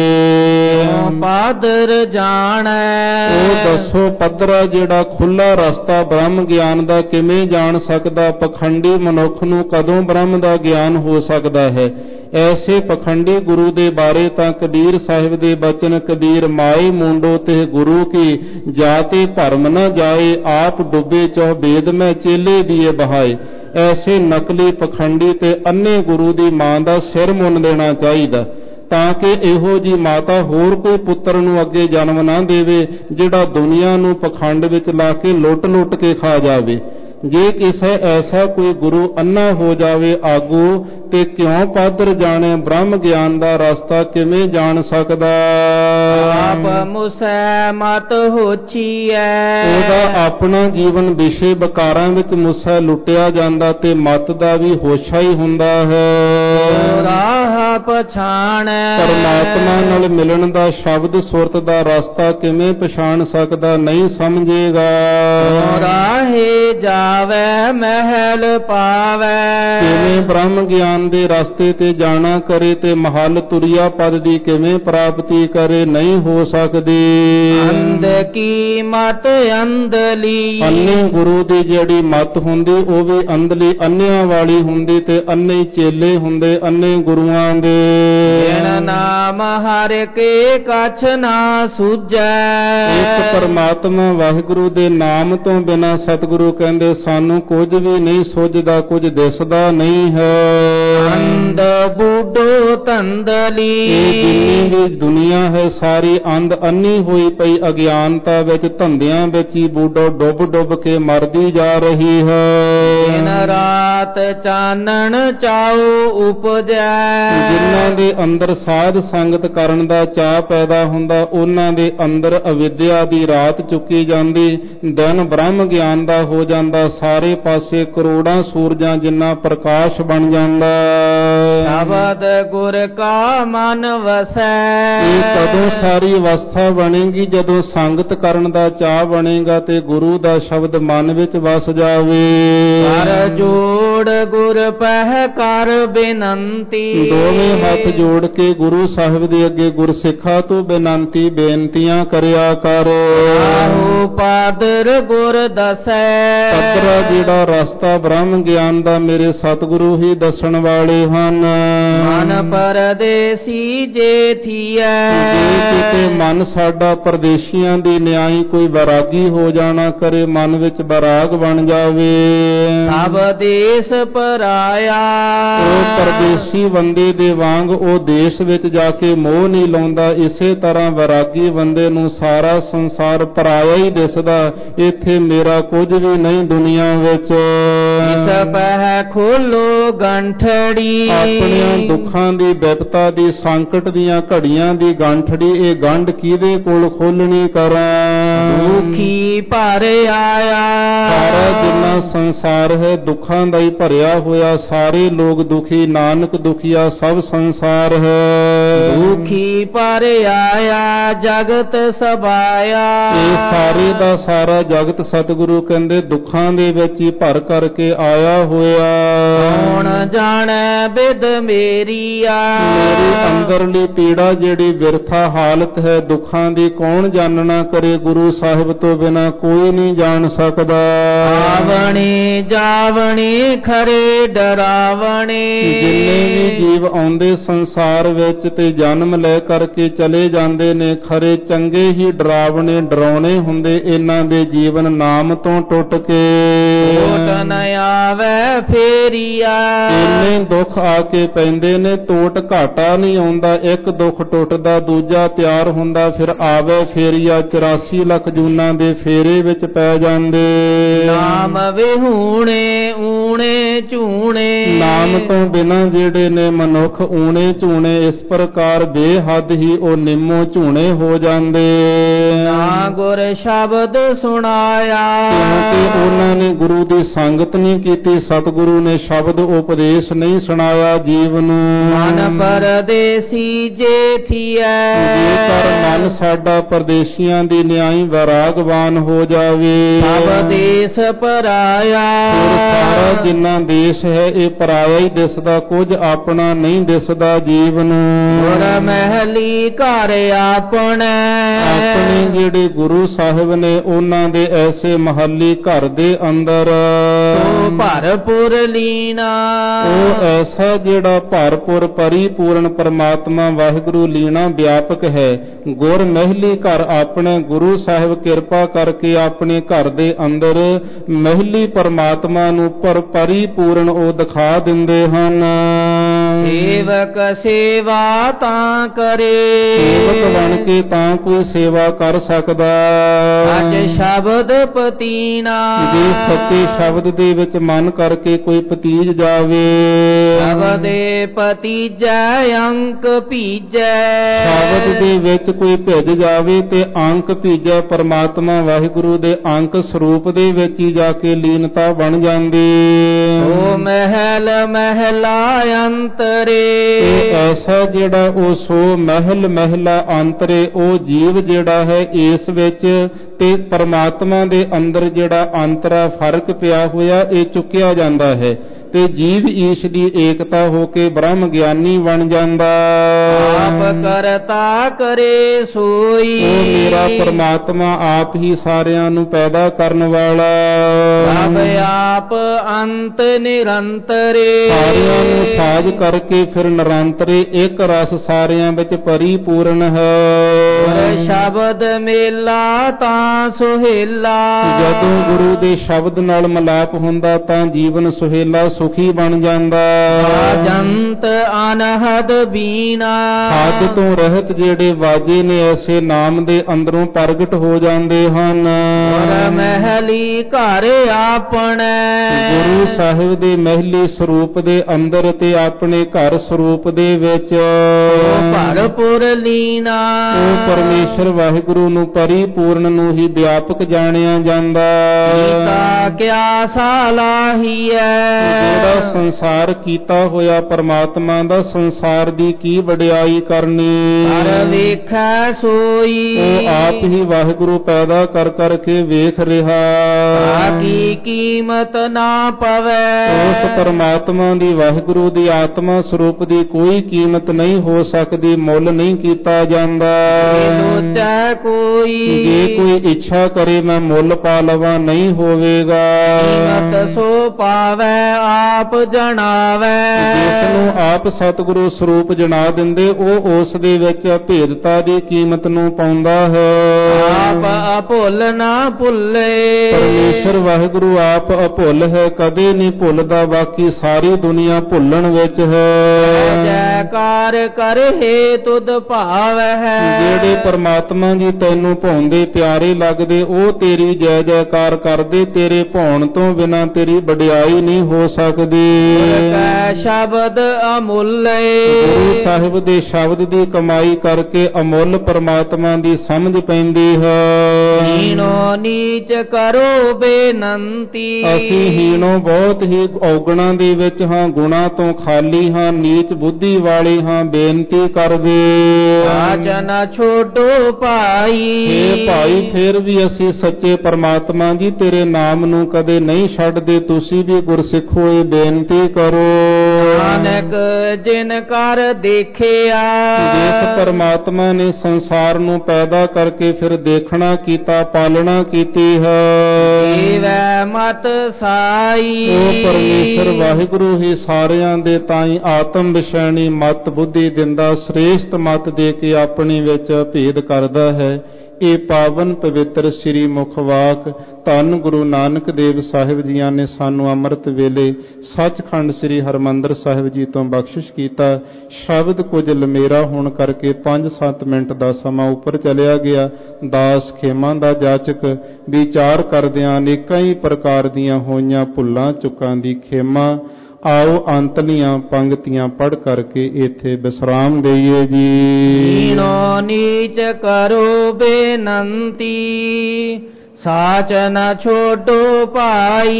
ਪਾਦਰ ਜਾਣੈ। ਉਹ ਦੱਸੋ ਪੱਧਰਾ ਜਿਹੜਾ ਖੁੱਲਾ ਰਸਤਾ ਬ੍ਰਹਮ ਗਿਆਨ ਦਾ ਕਿਵੇਂ ਜਾਣ ਸਕਦਾ? ਪਖੰਡੀ ਮਨੁੱਖ ਨੂੰ ਕਦੋਂ ਬ੍ਰਹਮ ਦਾ ਗਿਆਨ ਹੋ ਸਕਦਾ ਹੈ? ਐਸੇ ਪਖੰਡੀ ਗੁਰੂ ਦੇ ਬਾਰੇ ਤਾਂ ਕਬੀਰ ਸਾਹਿਬ ਦੇ ਬਚਨ, ਕਬੀਰ ਮਾਏ ਮੁੰਡੋ ਤੇ ਗੁਰੂ ਕੀ ਜਾਤੇ ਭਰਮ ਨ ਜਾਏ, ਆਪ ਡੁੱਬੇ ਚਹੁ ਬੇਦ ਮੈਂ ਚੇਲੇ ਦੀਏ ਬਹਾਏ। ਐਸੇ ਨਕਲੀ ਪਖੰਡੀ ਤੇ ਅੰਨੇ ਗੁਰੂ ਦੀ ਮਾਂ ਦਾ ਸਿਰ ਮੁੰਨ ਦੇਣਾ ਚਾਹੀਦਾ, ਤਾਂ ਕਿ ਇਹੋ ਜੀ ਮਾਤਾ ਹੋਰ ਕੋਈ ਪੁੱਤਰ ਨੂੰ ਅੱਗੇ ਜਨਮ ਨਾ ਦੇਵੇ, ਜਿਹੜਾ ਦੁਨੀਆ ਨੂੰ ਪਖੰਡ ਵਿੱਚ ਲਾ ਕੇ ਲੁੱਟ ਕੇ ਖਾ ਜਾਵੇ। ਜੇ ਕਿਸੇ ਐਸਾ ਕੋਈ ਗੁਰੂ ਅੰਨਾ ਹੋ ਜਾਵੇ ਆਗੂ, ਤੇ ਕਿਉਂ ਪਾਦਰ ਜਾਣੇ? ਬ੍ਰਹਮ ਗਿਆਨ ਦਾ ਰਸਤਾ ਕਿਵੇਂ ਜਾਣ ਸਕਦਾ? ਆਪ ਮੁਸੈ ਮਤ ਹੋਛੀਐ। ਉਹਦਾ ਆਪਣਾ ਜੀਵਨ ਵਿਸ਼ੇ ਵਿਕਾਰਾਂ ਵਿੱਚ ਮੁਸੈ ਲੁੱਟਿਆ ਜਾਂਦਾ, ਤੇ ਮਤ ਦਾ ਵੀ ਹੋਛਾ ਹੀ ਹੁੰਦਾ ਹੈ। ਰਾਹ ਪਛਾਣੈ। ਪਰਮਾਤਮਾ ਨਾਲ ਮਿਲਣ ਦਾ, ਸ਼ਬਦ ਸੁਰਤ ਦਾ ਰਸਤਾ ਕਿਵੇਂ ਪਛਾਣ ਸਕਦਾ? ਨਹੀਂ ਸਮਝੇਗਾ। ਰਾਹੇ ਜਾਵੈ ਮਹਿਲ ਪਾਵੈ। ਕਿਵੇਂ ਬ੍ਰਹਮ ਗਿਆਨ ਦੇ ਰਸਤੇ ਤੇ ਜਾਣਾ ਕਰੇ, ਤੇ ਮਹਲ ਤੁਰਿਆ ਪਦ ਦੀ ਕਿਵੇਂ ਪ੍ਰਾਪਤੀ ਕਰੇ? ਨਹੀਂ ਹੋ ਸਕਦੀ। ਅੰਧ ਕੀ ਮਤ ਅੰਧਲੀ। ਅੰਨੇ ਗੁਰੂ ਦੀ ਜਿਹੜੀ ਮਤ ਹੁੰਦੀ, ਉਹ ਵੀ ਅੰਧਲੀ ਅੰਨਿਆਂ ਵਾਲੀ ਹੁੰਦੀ, ਤੇ ਅੰਨੇ ਚੇਲੇ ਹੁੰਦੇ ਅੰਨੇ ਗੁਰੂਆਂ ਦੇ। ਜਿਨ ਨਾਮ ਹਰਿ ਕੇ ਕਛ ਨਾ ਸੂਝੈ। ਇੱਕ ਪਰਮਾਤਮਾ ਵਾਹਿਗੁਰੂ ਦੇ ਨਾਮ ਤੋਂ ਬਿਨਾਂ ਸਤਿਗੁਰੂ ਕਹਿੰਦੇ ਸਾਨੂੰ ਕੁਝ ਵੀ ਨਹੀਂ ਸੁਝਦਾ, ਕੁਝ ਦਿਸਦਾ ਨਹੀਂ ਹੈ। ਅੰਧ ਬੂਢੋ ਧੰਦਲੀ। ਇਹ ਜਿੰਨੀ ਵੀ ਦੁਨੀਆ ਹੈ ਸਾਰੀ ਅੰਧ ਅੰਨੀ ਹੋਈ ਪਈ, ਅਗਿਆਨਤਾ ਵਿੱਚ, ਧੰਦਿਆਂ ਵਿੱਚ ਹੀ ਬੂਢੋ ਡੁੱਬ ਕੇ ਮਰਦੀ ਜਾ ਰਹੀ ਹੈ। ਦਿਨ ਰਾਤ ਚਾਨਣ ਚਾਉ ਉਪਜੈ। ਜਿਨ੍ਹਾਂ ਦੇ ਅੰਦਰ ਸਾਧ ਸੰਗਤ ਕਰਨ ਦਾ ਚਾਅ ਪੈਦਾ ਹੁੰਦਾ, ਉਹਨਾਂ ਦੇ ਅੰਦਰ ਅਵਿਦਿਆ ਦੀ ਰਾਤ ਚੁੱਕੀ ਜਾਂਦੀ, ਦਿਨ ਬ੍ਰਹਮ ਗਿਆਨ ਦਾ ਹੋ ਜਾਂਦਾ, ਸਾਰੇ ਪਾਸੇ ਕਰੋੜਾਂ ਸੂਰਜਾਂ ਜਿੰਨਾ ਪ੍ਰਕਾਸ਼ ਬਣ ਜਾਂਦਾ। ਸ਼ਬਦ ਗੁਰ ਕਾ ਮਨ ਵਸੈ। ਇਹ ਕਦੋਂ ਸਾਰੀ ਅਵਸਥਾ ਬਣੇਗੀ? ਜਦੋਂ ਸੰਗਤ ਕਰਨ ਦਾ ਚਾਅ ਬਣੇਗਾ ਤੇ ਗੁਰੂ ਦਾ ਸ਼ਬਦ ਮਨ ਵਿੱਚ ਵਸ ਜਾਵੇ। ਕਰ ਜੋੜ ਗੁਰ ਪਹਿ ਕਰ ਬੇਨੰਤੀ। ਦੋਵੇਂ ਹੱਥ ਜੋੜ ਕੇ ਗੁਰੂ ਸਾਹਿਬ ਦੇ ਅੱਗੇ ਗੁਰਸਿੱਖਾਂ ਤੋਂ ਬੇਨਤੀਆਂ ਕਰਿਆ ਕਰ। ਆਹੋ ਪਾਦਰ ਗੁਰ ਦਸੈ। ਪੱਧਰਾ ਜਿਹੜਾ ਰਸਤਾ ਬ੍ਰਹਮ ਗਿਆਨ ਦਾ ਮੇਰੇ ਸਤਿਗੁਰੂ ਹੀ ਦੱਸਣ ਵਾਲੇ ਹਨ। ਮਨ ਪਰਦੇਸੀ ਜੇ ਥੀਐ। ਜੇ ਕਿਤੇ ਮਨ ਸਾਡਾ ਪਰਦੇਸੀਆਂ ਦੀ ਨਿਆਈ ਕੋਈ ਵੈਰਾਗੀ ਹੋ ਜਾਣਾ ਕਰੇ, ਮਨ ਵਿੱਚ ਵੈਰਾਗ ਬਣ ਜਾਵੇ। ਸਭ ਦੇਸ ਪਰਾਇਆ। ਉਹ ਪਰਦੇਸੀ ਬੰਦੇ ਦੇ ਵਾਂਗ ਉਹ ਦੇਸ਼ ਵਿੱਚ ਜਾ ਕੇ ਮੋਹ ਨਹੀਂ ਲਾਉਂਦਾ, ਇਸੇ ਤਰ੍ਹਾਂ ਵੈਰਾਗੀ ਬੰਦੇ ਨੂੰ ਸਾਰਾ ਸੰਸਾਰ ਪਰਾਇਆ ਹੀ ਦਿਸਦਾ, ਇੱਥੇ ਮੇਰਾ ਕੁਝ ਵੀ ਨਹੀਂ ਦੁਨੀਆ ਵਿੱਚ। ਇਸ ਪਹਿ ਖੋਲੋ ਗੰਠੜੀ ਆਪਣਿਆਂ ਦੁੱਖਾਂ ਦੀ ਵਿਪਤਾ ਦੀ ਸੰਕਟ ਦੀਆਂ ਘੜੀਆਂ ਦੀ ਗੰਠੜੀ ਇਹ ਗੰਢ ਕਿਹਦੇ ਕੋਲ ਖੋਲਣੀ ਕਰਾਂ ਦੁਖੀ ਭਰ ਆਇਆ ਸਾਰਾ ਜਿੰਨਾ ਸੰਸਾਰ ਹੈ ਦੁੱਖਾਂ ਦਾ ਹੀ ਭਰਿਆ ਹੋਇਆ ਸਾਰੇ ਲੋਕ ਦੁਖੀ ਨਾਨਕ ਦੁਖੀਆ ਸਭ ਸੰਸਾਰ ਹੈ ਦੁਖੀ ਭਰ ਆਇਆ ਜਗਤ ਸਭਾਇਆ ਇਹ ਸਾਰੇ ਦਾ ਸਾਰਾ ਜਗਤ ਸਤਿਗੁਰੂ ਕਹਿੰਦੇ ਦੁੱਖਾਂ ਦੇ ਵਿੱਚ ਹੀ ਭਰ ਕਰਕੇ ਆਇਆ ਹੋਇਆ ਕੌਣ ਜਾਣੈ ਬਿਦ ਮੇਰੀਆ ਮੇਰੀ ਅੰਦਰਲੀ ਪੀੜਾ ਜਿਹੜੀ ਵਿਰਥਾ ਹਾਲਤ ਹੈ ਦੁੱਖਾਂ ਦੀ ਕੌਣ ਜਾਣਨਾ ਕਰੇ ਗੁਰੂ ਸਾਹਿਬ ਤੋਂ ਬਿਨਾ ਕੋਈ ਨਹੀਂ ਜਾਣ ਸਕਦਾ ਆਵਣੇ ਜਾਵਣੇ ਖਰੇ ਡਰਾਵਣੇ ਜਿੰਨੇ ਵੀ ਜੀਵ ਆਉਂਦੇ ਸੰਸਾਰ ਵਿੱਚ ਤੇ ਜਨਮ ਲੈ ਕਰਕੇ ਚਲੇ ਜਾਂਦੇ ਨੇ ਖਰੇ ਚੰਗੇ ਹੀ ਡਰਾਵਣੇ ਡਰਾਉਣੇ ਹੁੰਦੇ ਇਹਨਾਂ ਦੇ ਜੀਵਨ ਨਾਮ ਤੋਂ ਟੁੱਟ ਕੇ ਟੋਟ ਨ ਆਵੈ ਫੇਰੀਆ ਇੰਨੇ ਦੁੱਖ ਆ ਕੇ ਪੈਂਦੇ ਨੇ ਟੋਟ ਘਾਟਾ ਨਹੀਂ ਆਉਂਦਾ ਇੱਕ ਦੁੱਖ ਟੁੱਟਦਾ ਦੂਜਾ ਤਿਆਰ ਹੁੰਦਾ ਫਿਰ ਆਵੇ ਫੇਰੀਆ 84 ਲੱਖ ਜੂਨਾਂ ਦੇ ਫੇਰੇ ਵਿੱਚ ਪੈ ਜਾਂਦੇ ਨਾਮ ਵਿਹੂਣੇ ਊਣੇ ਝੂਣੇ ਨਾਮ ਤੋਂ ਬਿਨਾਂ ਜਿਹੜੇ ਨੇ ਮਨੁੱਖ ਊਣੇ ਝੂਣੇ ਇਸ ਪ੍ਰਕਾਰ ਬੇਹੱਦ ਹੀ ਉਹ ਨਿੰਮੋ ਝੂਣੇ ਹੋ ਜਾਂਦੇ ਨਾ ਗੁਰ ਸ਼ਬਦ ਸੁਣਾਇਆ ਕਿਉਂਕਿ ਉਹਨਾਂ ਨੇ ਗੁਰੂ ਦੀ ਸੰਗਤ ਨਹੀਂ ਕੀਤੀ ਸਤਿਗੁਰੂ ਨੇ ਸ਼ਬਦ ਉਪਦੇਸ਼ ਨਹੀਂ ਸੁਣਾਇਆ ਜੀਵ ਨੂੰ ਮਨ ਪਰਦੇਸੀ ਜੇਠੀਐ ਜੇਕਰ ਮਨ ਸਾਡਾ ਪਰਦੇਸੀਆਂ ਦੀ ਨਿਆਈ ਵੈਰਾਗਵਾਨ ਹੋ ਜਾਵੇ ਸਭ ਦੇਸ ਪਰਾਇਆ ਫਿਰ ਸਾਰਾ ਜਿੰਨਾ ਦੇਸ਼ ਹੈ ਇਹ ਪਰਾਇਆ ਹੀ ਦਿਸਦਾ ਕੁਝ ਆਪਣਾ ਨਹੀਂ ਦਿਸਦਾ ਜੀਵ ਨੂੰ ਗੁਰ ਮਹਿਲੀ ਘਰ ਆਪਣੇ ਜਿਹੜੇ ਗੁਰੂ ਸਾਹਿਬ ਨੇ ਉਹਨਾਂ ਦੇ ਐਸੇ ਮਹੱਲੀ ਘਰ ਦੇ ਅੰਦਰ ਤੋ ਭਰਪੂਰ ਲੀਨਾ ਉਹ ਐਸਾ ਜਿਹੜਾ ਭਰਪੂਰ ਪਰਿਪੂਰਨ ਪਰਮਾਤਮਾ ਵਾਹਿਗੁਰੂ ਲੀਨਾ ਵਿਆਪਕ ਹੈ ਗੁਰ ਮਹਿਲੀ ਘਰ ਆਪਣੇ ਗੁਰੂ ਸਾਹਿਬ ਕਿਰਪਾ ਕਰਕੇ ਆਪਣੇ ਘਰ ਦੇ ਅੰਦਰ ਮਹਿਲੀ ਪਰਮਾਤਮਾ ਨੂੰ ਪਰਿਪੂਰਨ ਉਹ ਦਿਖਾ ਦਿੰਦੇ ਹਨ ਸੇਵਕ ਸੇਵਾ ਤਾਂ ਕਰੇ ਸੇਵਕ ਬਣ ਕੇ ਤਾਂ ਕੋਈ ਸੇਵਾ ਕਰ ਸਕਦਾ ਅੱਜ ਸ਼ਬਦ ਪਤੀਨਾ ਜੇ ਸੱਚੇ ਸ਼ਬਦ ਦੇ ਵਿੱਚ ਮਨ ਕਰਕੇ ਕੋਈ ਪਤੀਜ ਜਾਵੇ ਸ਼ਬਦੇ ਪਤੀਜੈ ਅੰਕ ਭੀਜੈ ਸ਼ਬਦ ਦੇ ਵਿੱਚ ਕੋਈ ਭਿੱਜ ਜਾਵੇ ਤੇ ਅੰਕ ਭੀਜੈ ਪਰਮਾਤਮਾ ਵਾਹਿਗੁਰੂ ਦੇ ਅੰਕ ਸਰੂਪ ਦੇ ਵਿੱਚ ਹੀ ਜਾ ਕੇ ਲੀਨਤਾ ਬਣ ਜਾਂਦੀ ਓ ਮਹਿਲ ਮਹਿਲਾ ਅੰਤਰੇ ਇਹ ਐਸਾ ਜਿਹੜਾ ਉਹ ਸੋ ਮਹਿਲ ਮਹਿਲਾ ਅੰਤਰੇ ਉਹ ਜੀਵ ਜਿਹੜਾ ਹੈ ਇਸ ਵਿੱਚ ਤੇ ਪਰਮਾਤਮਾ ਦੇ ਅੰਦਰ ਜਿਹੜਾ ਅੰਤਰਾ ਫਰਕ ਪਿਆ ਹੋਇਆ ਇਹ ਚੁੱਕਿਆ ਜਾਂਦਾ ਹੈ ਤੇ ਜੀਵ ਈਸ਼ ਦੀ ਏਕਤਾ ਹੋ ਕੇ ਬ੍ਰਹਮ ਗਿਆਨੀ ਬਣ ਜਾਂਦਾ ਆਪ ਕਰਤਾ ਕਰੇ ਸੋਈ ਉਹ ਮੇਰਾ ਪਰਮਾਤਮਾ ਆਪ ਹੀ ਸਾਰਿਆਂ ਨੂੰ ਪੈਦਾ ਕਰਨ ਵਾਲਾ ਸਭ ਆਪ ਅੰਤ ਨਿਰੰਤਰੇ ਸਾਰਿਆਂ ਨੂੰ ਸਾਜ ਕਰਕੇ ਫਿਰ ਨਿਰੰਤਰੇ ਇੱਕ ਰਸ ਸਾਰਿਆਂ ਵਿੱਚ ਪਰਿਪੂਰਨ ਹੈ ਗੁਰ ਸ਼ਬਦ ਮੇਲਾ ਤਾਂ ਸੁਹੇਲਾ ਜਦੋਂ ਗੁਰੂ ਦੇ ਸ਼ਬਦ ਨਾਲ ਮਿਲਾਪ ਹੁੰਦਾ ਤਾਂ ਜੀਵਨ ਸੁਹੇਲਾ ਸੁਖੀ ਬਣ ਜਾਂਦਾ ਜੰਤ ਅਨਹਦ ਬੀਨਾ ਹੱਦ ਤੋਂ ਰਹਿਤ ਜਿਹੜੇ ਵਾਜੇ ਨੇ ਐਸੇ ਨਾਮ ਦੇ ਅੰਦਰੋਂ ਪ੍ਰਗਟ ਹੋ ਜਾਂਦੇ ਹਨ ਗੁਰ ਮਹਿਲੀ ਘਰ ਆਪਣੇ ਗੁਰੂ ਸਾਹਿਬ ਦੇ ਮਹਿਲੀ ਸਰੂਪ ਦੇ ਅੰਦਰ ਤੇ ਆਪਣੇ ਘਰ ਸਰੂਪ ਦੇ ਵਿੱਚ ਭਰਪੂਰ ਲੀਨਾ ਉਹ ਪਰਮੇਸ਼ਰ ਵਾਹਿਗੁਰੂ ਨੂੰ ਪਰਿਪੂਰਨ ਨੂੰ ਹੀ ਵਿਆਪਕ ਜਾਣਿਆ ਜਾਂਦਾ ਕੀਤਾ ਕਿਆ ਸਾਲਾਹੀਐ ਜਿਹੜਾ ਸੰਸਾਰ ਕੀਤਾ ਹੋਇਆ ਪਰਮਾਤਮਾ ਦਾ ਸੰਸਾਰ ਦੀ ਕੀ ਵਡਿਆਈ ਕਰਨੀ ਹਰ ਵੇਖੈ ਸੋਈ ਉਹ ਆਪ ਹੀ ਵਾਹਿਗੁਰੂ ਪੈਦਾ ਕਰ ਕਰਕੇ ਵੇਖ ਰਿਹਾ ਕੀ ਕੀਮਤ ਨਾ ਪਵੈ ਉਸ ਪਰਮਾਤਮਾ ਦੀ ਵਾਹਿਗੁਰੂ ਦੀ ਆਤਮਾ ਸਰੂਪ ਦੀ ਕੋਈ ਕੀਮਤ ਨਹੀਂ ਹੋ ਸਕਦੀ ਮੁੱਲ ਨਹੀਂ ਕੀਤਾ ਜਾਂਦਾ ਲੋਚੈ ਕੋਈ ਜੇ ਕੋਈ ਇੱਛਾ ਕਰੇ ਮੈਂ ਮੁੱਲ ਪਾ ਲਵਾਂ ਨਹੀਂ ਹੋਵੇਗਾ ਕੀਮਤ ਸੋ ਪਾਵੈ ਆਪ ਜਣਾਵੈ ਜਿਸ ਨੂੰ ਆਪ ਸਤਿਗੁਰੂ ਸਰੂਪ ਜਣਾ ਦਿੰਦੇ ਉਹ ਉਸ ਦੇ ਵਿੱਚ ਭੇਦਤਾ ਦੀ ਕੀਮਤ ਨੂੰ ਪਾਉਂਦਾ ਹੈ ਆਪ ਅਭੁੱਲ ਨਾ ਭੁੱਲੇ ਪਰਮੇਸ਼ਰ ਵਾਹਿਗੁਰੂ ਆਪ ਅਭੁੱਲ ਹੈ ਕਦੇ ਨਹੀਂ ਭੁੱਲਦਾ ਬਾਕੀ ਸਾਰੀ ਦੁਨੀਆ ਭੁੱਲਣ ਵਿੱਚ ਹੈ ਜੈ ਜੈਕਾਰ ਕਰਹਿ ਤੁਧ ਭਾਵਹਿ। ਜਿਹੜੇ ਪਰਮਾਤਮਾ ਜੀ ਤੈਨੂੰ ਭਾਉਂਦੇ ਪਿਆਰੇ ਲੱਗਦੇ ਉਹ ਤੇਰੀ ਜੈ ਜੈਕਾਰ ਕਰਦੇ, ਤੇਰੇ ਭਾਉਣ ਤੋਂ ਬਿਨਾਂ ਤੇਰੀ ਵਡਿਆਈ ਨਹੀਂ ਹੋ ਸਕਦੀ। ਗੁਰ ਕੈ ਸ਼ਬਦ ਅਮੁੱਲ ਗੁਰੂ ਸਾਹਿਬ ਦੇ ਸ਼ਬਦ ਦੀ ਕਮਾਈ ਕਰਕੇ ਅਮੁੱਲ ਪਰਮਾਤਮਾ ਦੀ ਸਮਝ ਪੈਂਦੀ ਹੈ। ਹੀਣੋ ਨੀਚ ਕਰੋ ਬੇਨੰਤੀ। ਅਸੀਂ ਹੀਣੋ ਬਹੁਤ ਹੀ ਔਗਣਾਂ ਦੇ ਵਿੱਚ ਹਾਂ, ਗੁਣਾਂ ਤੋਂ ਖਾਲੀ ਹਾਂ, ਨੀਚ ਬੁੱਧੀ ਵਾਲੇ ਹਾਂ, ਬੇਨਤੀ ਕਰਦੇ। ਸਾਚ ਨ ਛੋਡੋ ਭਾਈ। ਹੇ ਭਾਈ ਫਿਰ ਵੀ ਅਸੀਂ ਸੱਚੇ ਪਰਮਾਤਮਾ ਜੀ ਤੇਰੇ ਨਾਮ ਨੂੰ ਕਦੇ ਨਹੀਂ ਛੱਡਦੇ, ਤੁਸੀਂ ਵੀ ਗੁਰਸਿੱਖੋ ਇਹ ਬੇਨਤੀ ਕਰੋ। ਨਾਨਕ ਜਿਨ ਕਰ ਦੇਖਿਆ। ਜਿਸ ਪਰਮਾਤਮਾ ਨੇ ਸੰਸਾਰ ਨੂੰ ਪੈਦਾ ਕਰਕੇ ਫਿਰ ਦੇਖਣਾ ਕੀਤਾ, ਪਾਲਣਾ ਕੀਤੀ ਹੈ, ਏਵੈ ਮਤ ਸਾਈ। ਉਹ ਪਰਮੇਸ਼ਰ ਵਾਹਿਗੁਰੂ ਹੀ ਸਾਰਿਆਂ ਦੇ ਤਾਈਂ ਆਤਮ ਵਿਸ਼ੈਣੀ ਮਤ ਬੁੱਧੀ ਦਿੰਦਾ, ਸ੍ਰੇਸ਼ਟ ਮਤ ਦੇ ਕੇ ਆਪਣੀ ਵਿੱਚ ਭੇਦ ਕਰਦਾ ਹੈ। ਇਹ ਪਾਵਨ ਪਵਿੱਤਰ ਸ੍ਰੀ ਮੁਖ ਵਾਕ ਧੰਨ ਗੁਰੂ ਨਾਨਕ ਦੇਵ ਸਾਹਿਬ ਜੀਆਂ ਨੇ ਸਾਨੂੰ ਅੰਮ੍ਰਿਤ ਵੇਲੇ ਸੱਚਖੰਡ ਸ੍ਰੀ ਹਰਿਮੰਦਰ ਸਾਹਿਬ ਜੀ ਤੋਂ ਬਖਸ਼ਿਸ਼ ਕੀਤਾ। ਸ਼ਬਦ ਕੁਝ ਲਮੇਰਾ ਹੋਣ ਕਰਕੇ 5-7 ਮਿੰਟ ਦਾ ਸਮਾਂ ਉੱਪਰ ਚਲਿਆ ਗਿਆ। ਦਾਸ ਖੇਮਾਂ ਦਾ ਜਾਚਕ ਵਿਚਾਰ ਕਰਦਿਆਂ ਅਨੇਕਾਂ ਹੀ ਪ੍ਰਕਾਰ ਦੀਆਂ ਹੋਈਆਂ ਭੁੱਲਾਂ ਚੁੱਕਾਂ ਦੀ ਖੇਮਾ। ਆਓ ਅੰਤਲੀਆਂ ਪੰਗਤੀਆਂ ਪੜ੍ਹ ਕਰਕੇ ਇੱਥੇ ਵਿਸਰਾਮ ਦਈਏ ਜੀ। ਹੀਣੋ ਨੀਚ ਕਰੋ ਬੇਨੰਤੀ, ਸਾਚ ਨ ਛੋਡੋ ਭਾਈ।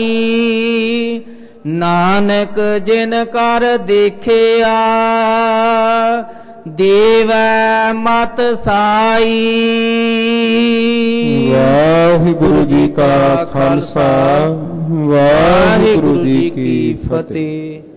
ਨਾਨਕ ਜਿਨ ਕਰ ਦੇਖਿਆ, ਦੇਵੈ ਮਤ ਸਾਈ। ਵਾਹਿਗੁਰੂ ਜੀ ਕਾ ਖਾਲਸਾ, ਵਾਹਿਗੁਰੂ ਜੀ ਕੀ ਫਤਿਹ।